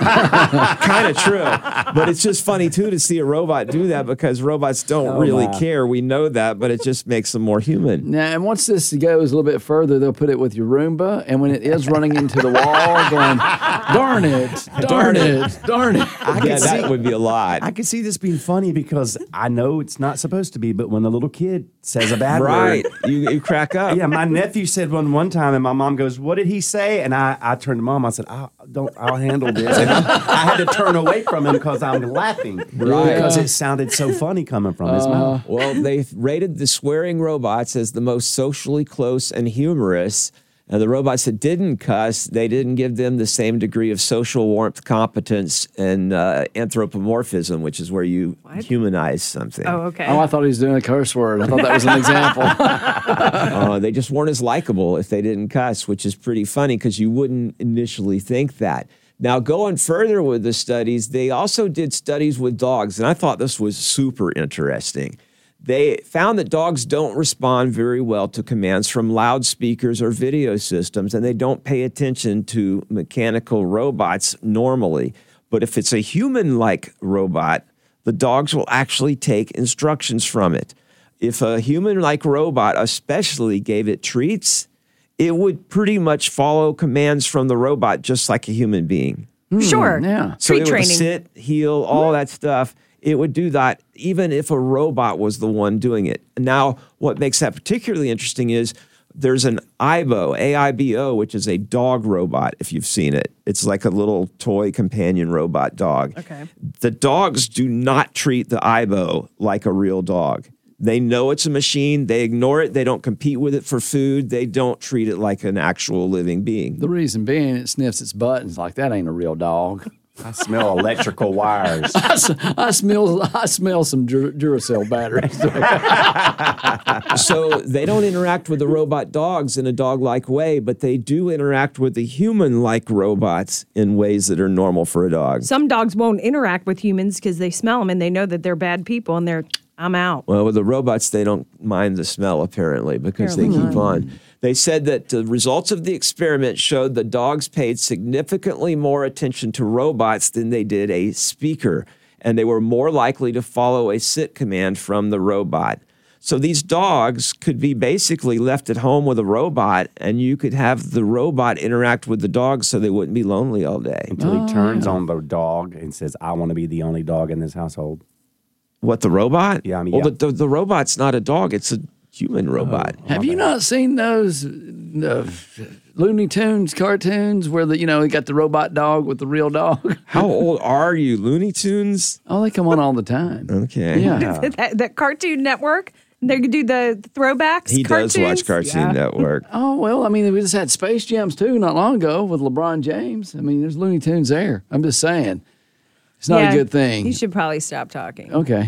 [SPEAKER 8] kind of true. But it's just funny, too, to see a robot do that because robots don't
[SPEAKER 9] Oh,
[SPEAKER 8] really
[SPEAKER 9] wow.
[SPEAKER 8] care. We know that, but it just makes them more human.
[SPEAKER 6] Now, and once this goes a little bit further, they'll put it with your Roomba, and when it is running into the wall, going, darn it, darn it, darn it.
[SPEAKER 9] I
[SPEAKER 8] Yeah,
[SPEAKER 9] can
[SPEAKER 8] that
[SPEAKER 9] see-
[SPEAKER 8] would be a lot.
[SPEAKER 9] I can see this being funny because I know it's not supposed to be, but when a little kid says a bad
[SPEAKER 8] Right.
[SPEAKER 9] word.
[SPEAKER 8] You, you crack up.
[SPEAKER 9] Yeah, my nephew said one one time, and my mom goes, "What did he say?" And I, I turned to mom. I said, "I don't. I'll handle this." And I, I had to turn away from him because I'm laughing
[SPEAKER 8] Right.
[SPEAKER 9] because it sounded so funny coming from his mouth.
[SPEAKER 8] Well, they rated the swearing robots as the most socially close and humorous. And the robots that didn't cuss, they didn't give them the same degree of social warmth, competence, and uh, anthropomorphism, which is where you humanize something.
[SPEAKER 7] Oh, okay.
[SPEAKER 6] Oh, I thought he was doing a curse word. I thought that was an example.
[SPEAKER 8] uh, they just weren't as likable if they didn't cuss, which is pretty funny because you wouldn't initially think that. Now, going further with the studies, they also did studies with dogs, and I thought this was super interesting. They found that dogs don't respond very well to commands from loudspeakers or video systems, and they don't pay attention to mechanical robots normally. But if it's a human-like robot, the dogs will actually take instructions from it. If a human-like robot especially gave it treats, it would pretty much follow commands from the robot just like a human being.
[SPEAKER 7] Sure.
[SPEAKER 6] Yeah.
[SPEAKER 8] So
[SPEAKER 7] Treat
[SPEAKER 8] it would
[SPEAKER 7] training.
[SPEAKER 8] sit, heel, all that stuff. It would do that even if a robot was the one doing it. Now, what makes that particularly interesting is there's an Aibo, A I B O, which is a dog robot, if you've seen it. It's like a little toy companion robot dog.
[SPEAKER 7] Okay.
[SPEAKER 8] The dogs do not treat the Aibo like a real dog. They know it's a machine. They ignore it. They don't compete with it for food. They don't treat it like an actual living being.
[SPEAKER 6] The reason being, it sniffs its buttons like that ain't a real dog.
[SPEAKER 9] I smell electrical wires.
[SPEAKER 6] I, s- I smell I smell some Dur- Duracell batteries.
[SPEAKER 8] So they don't interact with the robot dogs in a dog-like way, but they do interact with the human-like robots in ways that are normal for a dog.
[SPEAKER 7] Some dogs won't interact with humans because they smell them and they know that they're bad people and they're, I'm out.
[SPEAKER 8] Well, with the robots, they don't mind the smell, apparently, because they keep on. They said that the results of the experiment showed the dogs paid significantly more attention to robots than they did a speaker, and they were more likely to follow a sit command from the robot. So these dogs could be basically left at home with a robot, and you could have the robot interact with the dog so they wouldn't be lonely all day.
[SPEAKER 9] Until he turns on the dog and says, "I want to be the only dog in this household."
[SPEAKER 8] What, the robot?
[SPEAKER 9] Yeah, I mean,
[SPEAKER 8] Well,
[SPEAKER 9] yeah.
[SPEAKER 8] the, the, the robot's not a dog. It's a human robot.
[SPEAKER 6] Have you not seen those uh, Looney Tunes cartoons where the you know they got the robot dog with the real dog?
[SPEAKER 8] How old are you? Looney Tunes?
[SPEAKER 6] Oh, they come on all the time.
[SPEAKER 8] Okay.
[SPEAKER 6] Yeah.
[SPEAKER 7] that, that Cartoon Network, they could do the throwbacks.
[SPEAKER 8] He
[SPEAKER 7] cartoons.
[SPEAKER 8] does watch Cartoon
[SPEAKER 7] Yeah.
[SPEAKER 8] Network.
[SPEAKER 6] Oh well, I mean we just had Space Jams too not long ago with LeBron James. I mean there's Looney Tunes there. I'm just saying. It's not
[SPEAKER 7] Yeah,
[SPEAKER 6] a good thing.
[SPEAKER 7] You should probably stop talking.
[SPEAKER 6] Okay.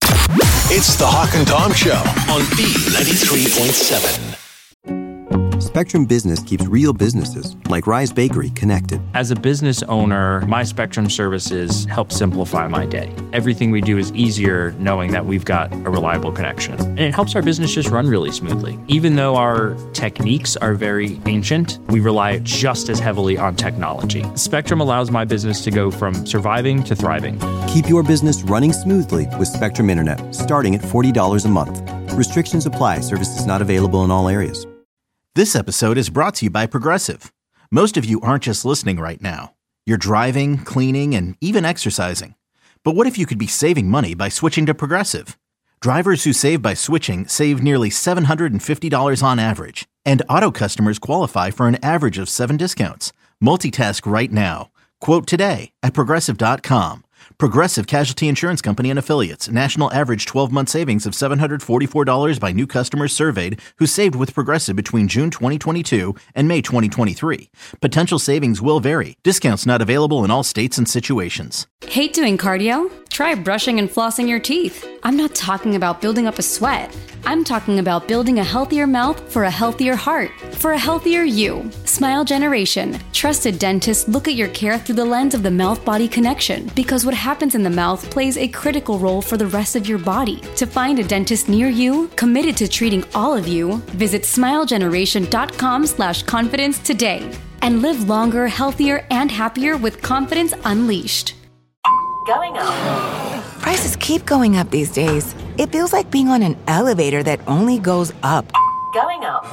[SPEAKER 5] It's the Hawk and Tom Show on B ninety-three point seven.
[SPEAKER 1] Spectrum Business keeps real businesses, like Rise Bakery, connected.
[SPEAKER 2] As a business owner, my Spectrum services help simplify my day. Everything we do is easier knowing that we've got a reliable connection. And it helps our business just run really smoothly. Even though our techniques are very ancient, we rely just as heavily on technology. Spectrum allows my business to go from surviving to thriving.
[SPEAKER 1] Keep your business running smoothly with Spectrum Internet, starting at forty dollars a month. Restrictions apply. Services not available in all areas.
[SPEAKER 3] This episode is brought to you by Progressive. Most of you aren't just listening right now. You're driving, cleaning, and even exercising. But what if you could be saving money by switching to Progressive? Drivers who save by switching save nearly seven hundred fifty dollars on average. And auto customers qualify for an average of seven discounts. Multitask right now. Quote today at Progressive dot com. Progressive Casualty Insurance Company and Affiliates. National average twelve-month savings of seven hundred forty-four dollars by new customers surveyed who saved with Progressive between June twenty twenty-two and May twenty twenty-three. Potential savings will vary. Discounts not available in all states and situations.
[SPEAKER 11] Hate doing cardio? Try brushing and flossing your teeth. I'm not talking about building up a sweat. I'm talking about building a healthier mouth for a healthier heart, for a healthier you. Smile Generation. Trusted dentists look at your care through the lens of the mouth-body connection, because what happens in the mouth plays a critical role for the rest of your body. To find a dentist near you, committed to treating all of you, visit smilegeneration.com slash confidence today. And live longer, healthier, and happier with confidence unleashed.
[SPEAKER 12] Going up. Prices keep going up these days. It feels like being on an elevator that only goes up. Going up.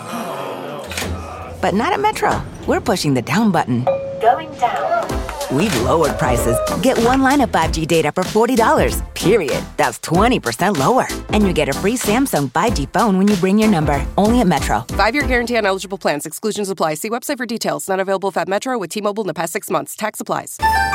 [SPEAKER 12] But not at Metro. We're pushing the down button. Going down. We've lowered prices. Get one line of five G data for forty dollars, period. That's twenty percent lower. And you get a free Samsung five G phone when you bring your number. Only at Metro.
[SPEAKER 13] Five-year guarantee on eligible plans. Exclusions apply. See website for details. Not available if at Metro with T-Mobile in the past six months. Tax applies.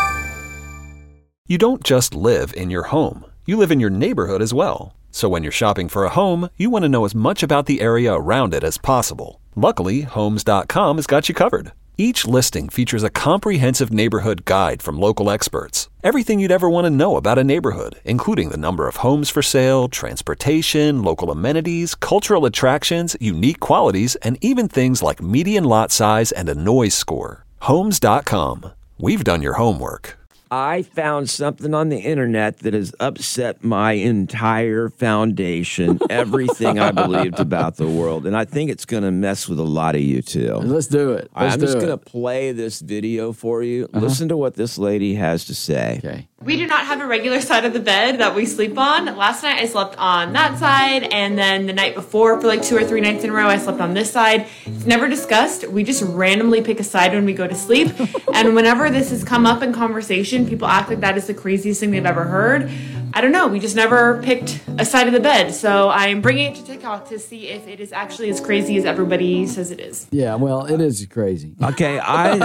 [SPEAKER 4] You don't just live in your home. You live in your neighborhood as well. So when you're shopping for a home, you want to know as much about the area around it as possible. Luckily, Homes dot com has got you covered. Each listing features a comprehensive neighborhood guide from local experts. Everything you'd ever want to know about a neighborhood, including the number of homes for sale, transportation, local amenities, cultural attractions, unique qualities, and even things like median lot size and a noise score. Homes dot com. We've done your homework.
[SPEAKER 8] I found something on the internet that has upset my entire foundation, everything I believed about the world. And I think it's going to mess with a lot of you, too.
[SPEAKER 6] Let's do it. Let's
[SPEAKER 8] I'm
[SPEAKER 6] do
[SPEAKER 8] just
[SPEAKER 6] it.
[SPEAKER 8] going to play this video for you.
[SPEAKER 6] Uh-huh.
[SPEAKER 8] Listen to what this lady has to say.
[SPEAKER 6] Okay.
[SPEAKER 14] We do not have a regular side of the bed that we sleep on. Last night I slept on that side, and then the night before, for like two or three nights in a row, I slept on this side. It's never discussed. We just randomly pick a side when we go to sleep. And whenever this has come up in conversation, people act like that is the craziest thing they've ever heard. I don't know. We just never picked a side of the bed. So I'm bringing it to TikTok to see if it is actually as crazy as everybody says it is.
[SPEAKER 6] Yeah, well, it is crazy.
[SPEAKER 8] Okay,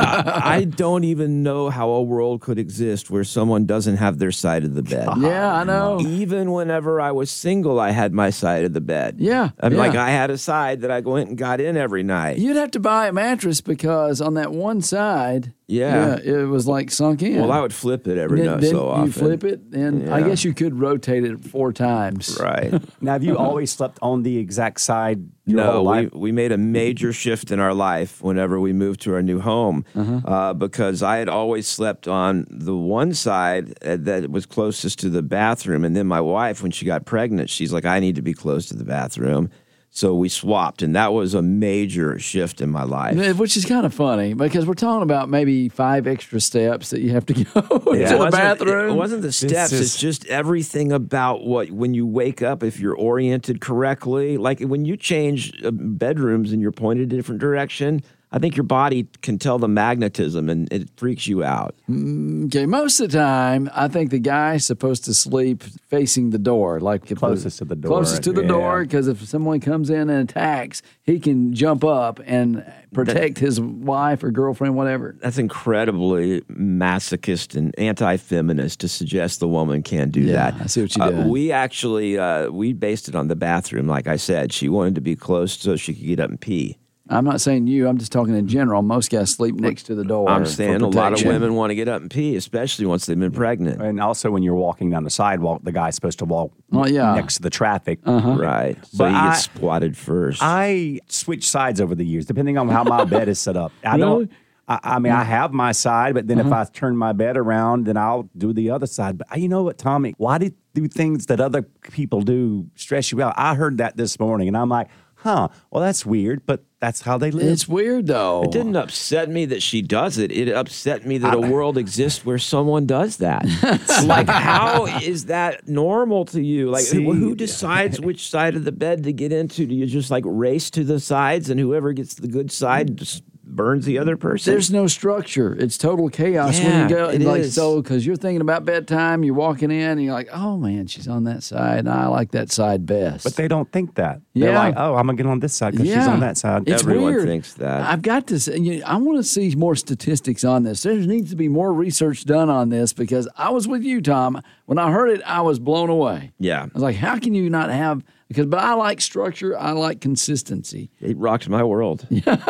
[SPEAKER 8] I I don't even know how a world could exist where someone doesn't have their side of the bed.
[SPEAKER 6] Yeah, I know.
[SPEAKER 8] Even whenever I was single, I had my side of the bed.
[SPEAKER 6] Yeah.
[SPEAKER 8] I'm
[SPEAKER 6] yeah.
[SPEAKER 8] like, I had a side that I went and got in every night.
[SPEAKER 6] You'd have to buy a mattress because on that one side,
[SPEAKER 8] Yeah.
[SPEAKER 6] yeah it was like sunk in.
[SPEAKER 8] Well, I would flip it every
[SPEAKER 6] then,
[SPEAKER 8] no,
[SPEAKER 6] then
[SPEAKER 8] so often.
[SPEAKER 6] you flip it, and I
[SPEAKER 8] Yeah.
[SPEAKER 6] guess you could rotate it four times.
[SPEAKER 8] Right.
[SPEAKER 9] Now, have you always slept on the exact side your
[SPEAKER 8] No,
[SPEAKER 9] whole
[SPEAKER 8] we,
[SPEAKER 9] life?
[SPEAKER 8] we made a major shift in our life whenever we moved to our new home
[SPEAKER 6] Uh-huh.
[SPEAKER 8] uh, because I had always slept on the one side uh, that was closest to the bathroom. And then my wife, when she got pregnant, she's like, I need to be close to the bathroom. So we swapped, and that was a major shift in my life.
[SPEAKER 6] Which is kind of funny because we're talking about maybe five extra steps that you have to go
[SPEAKER 8] Yeah.
[SPEAKER 6] to
[SPEAKER 8] It
[SPEAKER 6] the
[SPEAKER 8] wasn't-
[SPEAKER 6] bathroom.
[SPEAKER 8] It wasn't the steps.
[SPEAKER 9] is-
[SPEAKER 8] It's just everything about what when you wake up, if you're oriented correctly. Like when you change uh, bedrooms and you're pointed a different direction, I think your body can tell the magnetism and it freaks you out.
[SPEAKER 6] Okay, most of the time, I think the guy's supposed to sleep facing the door, like if
[SPEAKER 9] Closest
[SPEAKER 6] the,
[SPEAKER 9] to the door,
[SPEAKER 6] Closest to the
[SPEAKER 9] yeah.
[SPEAKER 6] door, because if someone comes in and attacks, he can jump up and protect his wife or girlfriend, whatever.
[SPEAKER 8] That's incredibly masochist and anti-feminist to suggest the woman can't do
[SPEAKER 6] Yeah,
[SPEAKER 8] that.
[SPEAKER 6] I see what you
[SPEAKER 8] Uh,
[SPEAKER 6] did.
[SPEAKER 8] we actually uh, we based it on the bathroom. Like I said, she wanted to be close so she could get up and pee.
[SPEAKER 6] I'm not saying you. I'm just talking in general. Most guys sleep next to the door.
[SPEAKER 8] I'm saying
[SPEAKER 6] for
[SPEAKER 8] a lot of
[SPEAKER 6] protection.
[SPEAKER 8] women want to get up and pee, especially once they've been pregnant.
[SPEAKER 9] And also when you're walking down the sidewalk, the guy's supposed to walk
[SPEAKER 6] Well, yeah.
[SPEAKER 9] next to the traffic.
[SPEAKER 6] Uh-huh.
[SPEAKER 8] Right. So
[SPEAKER 9] But
[SPEAKER 8] you
[SPEAKER 9] I-
[SPEAKER 8] get squatted first.
[SPEAKER 9] I switch sides over the years, depending on how my bed is set up. I
[SPEAKER 6] Really?
[SPEAKER 9] don't. I, I mean, I have my side, but then if
[SPEAKER 6] Uh-huh.
[SPEAKER 9] I turn my bed around, then I'll do the other side. But you know what, Tommy? Why do do things that other people do stress you out? I heard that this morning, and I'm like, huh? Well, that's weird, but that's how they live.
[SPEAKER 6] It's weird though.
[SPEAKER 8] It didn't upset me that she does it. It upset me that a world exists where someone does that. Like, how is that normal to you? Like,
[SPEAKER 9] See-
[SPEAKER 8] who decides which side of the bed to get into? Do you just like race to the sides, and whoever gets the good side just burns the other person?
[SPEAKER 6] There's no structure. It's total chaos when
[SPEAKER 8] Yeah,
[SPEAKER 6] you go.
[SPEAKER 8] it
[SPEAKER 6] like
[SPEAKER 8] is.
[SPEAKER 6] so, because you're thinking about bedtime. You're walking in, and you're like, "Oh man, she's on that side. And I like that side best."
[SPEAKER 9] But they don't think that. They're
[SPEAKER 6] Yeah.
[SPEAKER 9] like, oh, I'm gonna get on this side because she's
[SPEAKER 6] Yeah.
[SPEAKER 9] on that side.
[SPEAKER 6] It's
[SPEAKER 8] Everyone
[SPEAKER 6] weird.
[SPEAKER 8] thinks that.
[SPEAKER 6] I've got to say, you know, I want to see more statistics on this. There needs to be more research done on this because I was with you, Tom. When I heard it, I was blown away.
[SPEAKER 8] Yeah.
[SPEAKER 6] I was like, how can you not have, because, but I like structure. I like consistency.
[SPEAKER 8] It rocked my world. and, and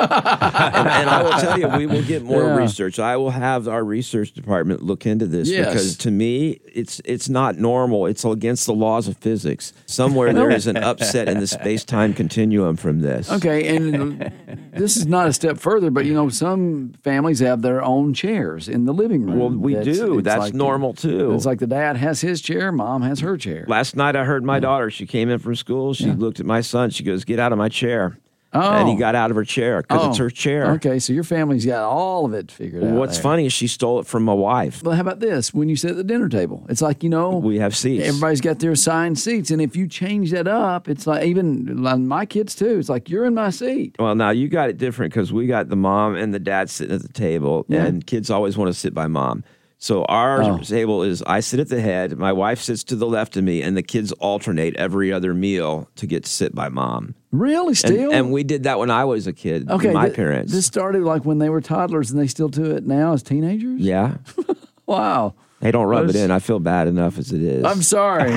[SPEAKER 8] I will tell you, we will get more
[SPEAKER 6] Yeah.
[SPEAKER 8] research. I will have our research department look into this
[SPEAKER 6] Yes.
[SPEAKER 8] because to me, it's it's not normal. It's against the laws of physics. Somewhere there is an upset in the space-time continuum from this.
[SPEAKER 6] Okay, and this is not a step further, but you know, some families have their own chairs in the living room.
[SPEAKER 8] Well, we
[SPEAKER 6] That's-
[SPEAKER 8] do.
[SPEAKER 6] it's
[SPEAKER 8] That's
[SPEAKER 6] like the-
[SPEAKER 8] normal, too.
[SPEAKER 6] It's like the dad has his chair, mom has her chair.
[SPEAKER 8] Last night I heard my daughter, she came in from school, she looked at my son, she goes, "Get out of my chair."
[SPEAKER 6] Oh.
[SPEAKER 8] And he got out of her chair because it's
[SPEAKER 6] Oh,
[SPEAKER 8] her chair.
[SPEAKER 6] Okay, so your family's got all of it figured out.
[SPEAKER 8] What's
[SPEAKER 6] there.
[SPEAKER 8] funny is she stole it from my wife.
[SPEAKER 6] Well, how about this? When you sit at the dinner table, it's like, you know,
[SPEAKER 8] We have seats.
[SPEAKER 6] everybody's got their assigned seats. And if you change that up, it's like, even like my kids too, it's like, you're in my seat.
[SPEAKER 8] Well, now you got it different because we got the mom and the dad sitting at the table,
[SPEAKER 6] Yeah.
[SPEAKER 8] and kids always want to sit by mom. So our
[SPEAKER 6] Oh.
[SPEAKER 8] table is I sit at the head, my wife sits to the left of me, and the kids alternate every other meal to get to sit by mom.
[SPEAKER 6] Really?
[SPEAKER 8] And,
[SPEAKER 6] Still?
[SPEAKER 8] and we did that when I was a kid.
[SPEAKER 6] okay.
[SPEAKER 8] with my
[SPEAKER 6] th-
[SPEAKER 8] parents.
[SPEAKER 6] This started like when they were toddlers and they still do it now as teenagers?
[SPEAKER 8] yeah.
[SPEAKER 6] Wow.
[SPEAKER 8] Hey, don't rub
[SPEAKER 6] Those-
[SPEAKER 8] it in. I feel bad enough as it is.
[SPEAKER 6] I'm sorry.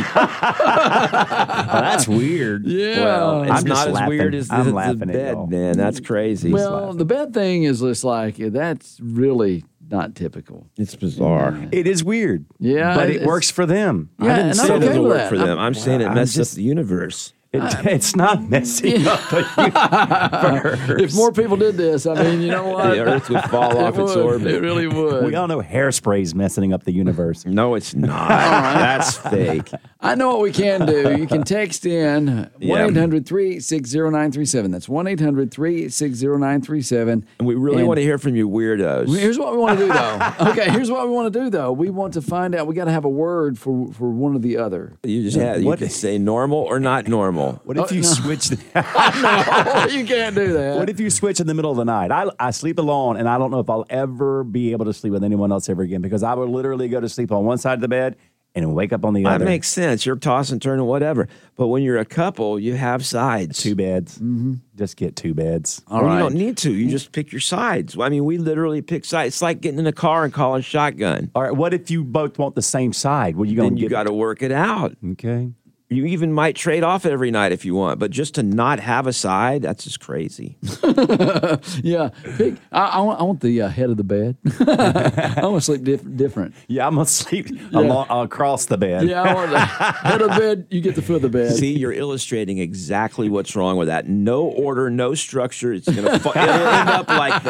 [SPEAKER 9] that's weird.
[SPEAKER 6] Yeah.
[SPEAKER 8] Well, it's
[SPEAKER 9] I'm just
[SPEAKER 8] not as
[SPEAKER 9] laughing.
[SPEAKER 8] weird as the,
[SPEAKER 9] I'm
[SPEAKER 8] the
[SPEAKER 9] laughing at
[SPEAKER 8] bed,
[SPEAKER 9] y'all.
[SPEAKER 8] man. That's crazy.
[SPEAKER 6] Well, the bad thing is just like, that's really not typical.
[SPEAKER 8] It's bizarre.
[SPEAKER 9] It is weird.
[SPEAKER 6] Yeah,
[SPEAKER 9] but it
[SPEAKER 6] it's-
[SPEAKER 9] works for them.
[SPEAKER 6] Yeah,
[SPEAKER 9] I didn't
[SPEAKER 6] and
[SPEAKER 9] say
[SPEAKER 6] I'm
[SPEAKER 8] It
[SPEAKER 6] okay
[SPEAKER 8] doesn't
[SPEAKER 6] with
[SPEAKER 8] work
[SPEAKER 6] that.
[SPEAKER 8] for them.
[SPEAKER 6] I'm-
[SPEAKER 8] I'm, saying it
[SPEAKER 9] I'm
[SPEAKER 8] messes
[SPEAKER 9] just-
[SPEAKER 8] up the universe.
[SPEAKER 9] It, it's not messing up the universe.
[SPEAKER 6] If more people did this, I mean, you know what?
[SPEAKER 8] The Earth would fall
[SPEAKER 6] It
[SPEAKER 8] off its
[SPEAKER 6] would.
[SPEAKER 8] orbit.
[SPEAKER 6] It really would.
[SPEAKER 9] We all know hairspray's messing up the universe.
[SPEAKER 8] No, it's not. That's fake.
[SPEAKER 6] I know what we can do. You can text in
[SPEAKER 8] Yeah.
[SPEAKER 6] one eight hundred three eight six zero nine three seven. That's one eight hundred three eight six zero nine three seven.
[SPEAKER 8] And we really
[SPEAKER 6] And-
[SPEAKER 8] want to hear from you weirdos.
[SPEAKER 6] Here's what we want to do, though. Okay, here's what we want to do, though. We want to find out. We got to have a word for for one or the other.
[SPEAKER 8] You just had, you
[SPEAKER 9] What-
[SPEAKER 8] could say normal or not normal.
[SPEAKER 9] What if
[SPEAKER 6] Oh,
[SPEAKER 9] you
[SPEAKER 6] no.
[SPEAKER 9] switch? The,
[SPEAKER 6] No, you can't do that.
[SPEAKER 9] what if you switch in the middle of the night? I, I sleep alone, and I don't know if I'll ever be able to sleep with anyone else ever again because I would literally go to sleep on one side of the bed and wake up on the
[SPEAKER 8] That
[SPEAKER 9] other.
[SPEAKER 8] makes sense. You're tossing, turning, whatever. But when you're a couple, you have sides.
[SPEAKER 9] two beds. Mm-hmm. Just get two beds.
[SPEAKER 6] All
[SPEAKER 8] Or
[SPEAKER 6] right.
[SPEAKER 8] you don't need to. You just pick your sides. I mean, we literally pick sides. It's like getting in a car and calling shotgun.
[SPEAKER 9] All right. What if you both want the same side? What are you going
[SPEAKER 8] Then
[SPEAKER 9] to
[SPEAKER 8] you
[SPEAKER 9] get?
[SPEAKER 8] got to work it out.
[SPEAKER 9] Okay.
[SPEAKER 8] You even might trade off every night if you want, but just to not have a side, that's just crazy.
[SPEAKER 6] Yeah, pick, I, I, want, I want the uh, head of the bed. I want to sleep diff- different.
[SPEAKER 9] Yeah, I'm gonna sleep along, across the bed.
[SPEAKER 6] Yeah, I want the head of the bed. You get the foot of the bed.
[SPEAKER 8] See, you're illustrating exactly what's wrong with that. No order, no structure. It's gonna fu- it'll end up like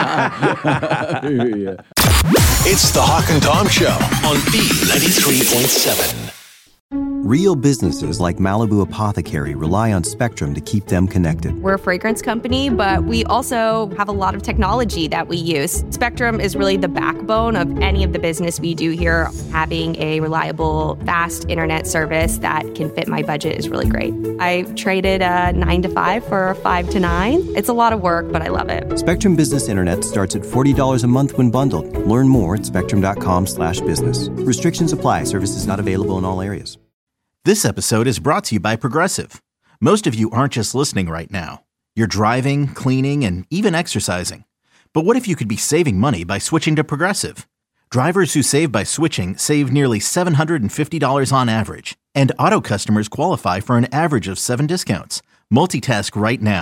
[SPEAKER 8] that.
[SPEAKER 6] Yeah.
[SPEAKER 5] It's the Hawk and Tom Show on B ninety-three point seven.
[SPEAKER 1] Real businesses like Malibu Apothecary rely on Spectrum to keep them connected.
[SPEAKER 10] We're a fragrance company, but we also have a lot of technology that we use. Spectrum is really the backbone of any of the business we do here. Having a reliable, fast internet service that can fit my budget is really great. I traded a nine to five for a five to nine. It's a lot of work, but I love it.
[SPEAKER 1] Spectrum Business Internet starts at forty dollars a month when bundled. Learn more at spectrum.com slash business. Restrictions apply. Services not available in all areas.
[SPEAKER 3] This episode is brought to you by Progressive. Most of you aren't just listening right now. You're driving, cleaning, and even exercising. But what if you could be saving money by switching to Progressive? Drivers who save by switching save nearly seven hundred fifty dollars on average. And auto customers qualify for an average of seven discounts. Multitask right now.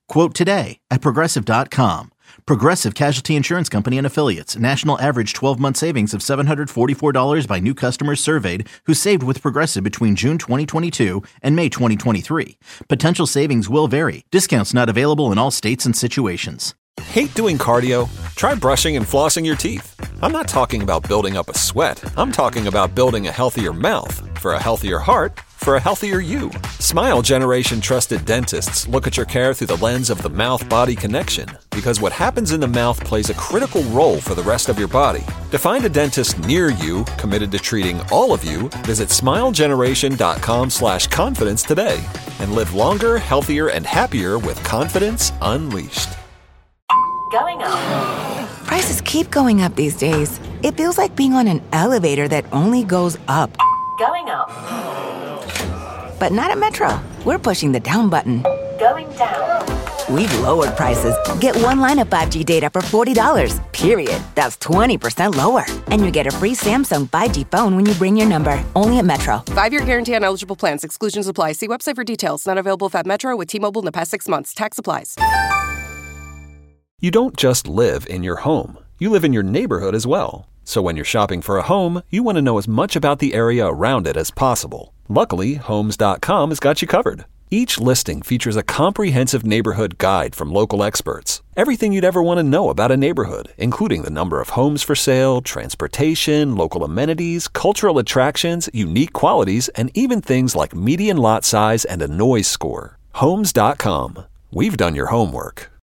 [SPEAKER 3] Quote today at Progressive dot com. Progressive Casualty Insurance Company and Affiliates. National average twelve-month savings of seven hundred forty-four dollars by new customers surveyed who saved with Progressive between June twenty twenty-two and May twenty twenty-three. Potential savings will vary. Discounts not available in all states and situations.
[SPEAKER 4] Hate doing cardio? Try brushing and flossing your teeth. I'm not talking about building up a sweat. I'm talking about building a healthier mouth. For a healthier heart, for a healthier you. Smile Generation trusted dentists look at your care through the lens of the mouth-body connection, because what happens in the mouth plays a critical role for the rest of your body. To find a dentist near you committed to treating all of you, visit smilegeneration.com slash confidence today and live longer, healthier, and happier with confidence unleashed.
[SPEAKER 12] Going up. Prices keep going up these days. It feels like being on an elevator that only goes up. Going up. But not at Metro. We're pushing the down button. Going down. We've lowered prices. Get one line of five G data for forty dollars, period. That's twenty percent lower. And you get a free Samsung five G phone when you bring your number. Only at Metro.
[SPEAKER 13] Five-year guarantee on eligible plans. Exclusions apply. See website for details. Not available at Metro with T-Mobile in the past six months. Tax applies.
[SPEAKER 4] You don't just live in your home. You live in your neighborhood as well. So when you're shopping for a home, you want to know as much about the area around it as possible. Luckily, Homes dot com has got you covered. Each listing features a comprehensive neighborhood guide from local experts. Everything you'd ever want to know about a neighborhood, including the number of homes for sale, transportation, local amenities, cultural attractions, unique qualities, and even things like median lot size and a noise score. Homes dot com. We've done your homework.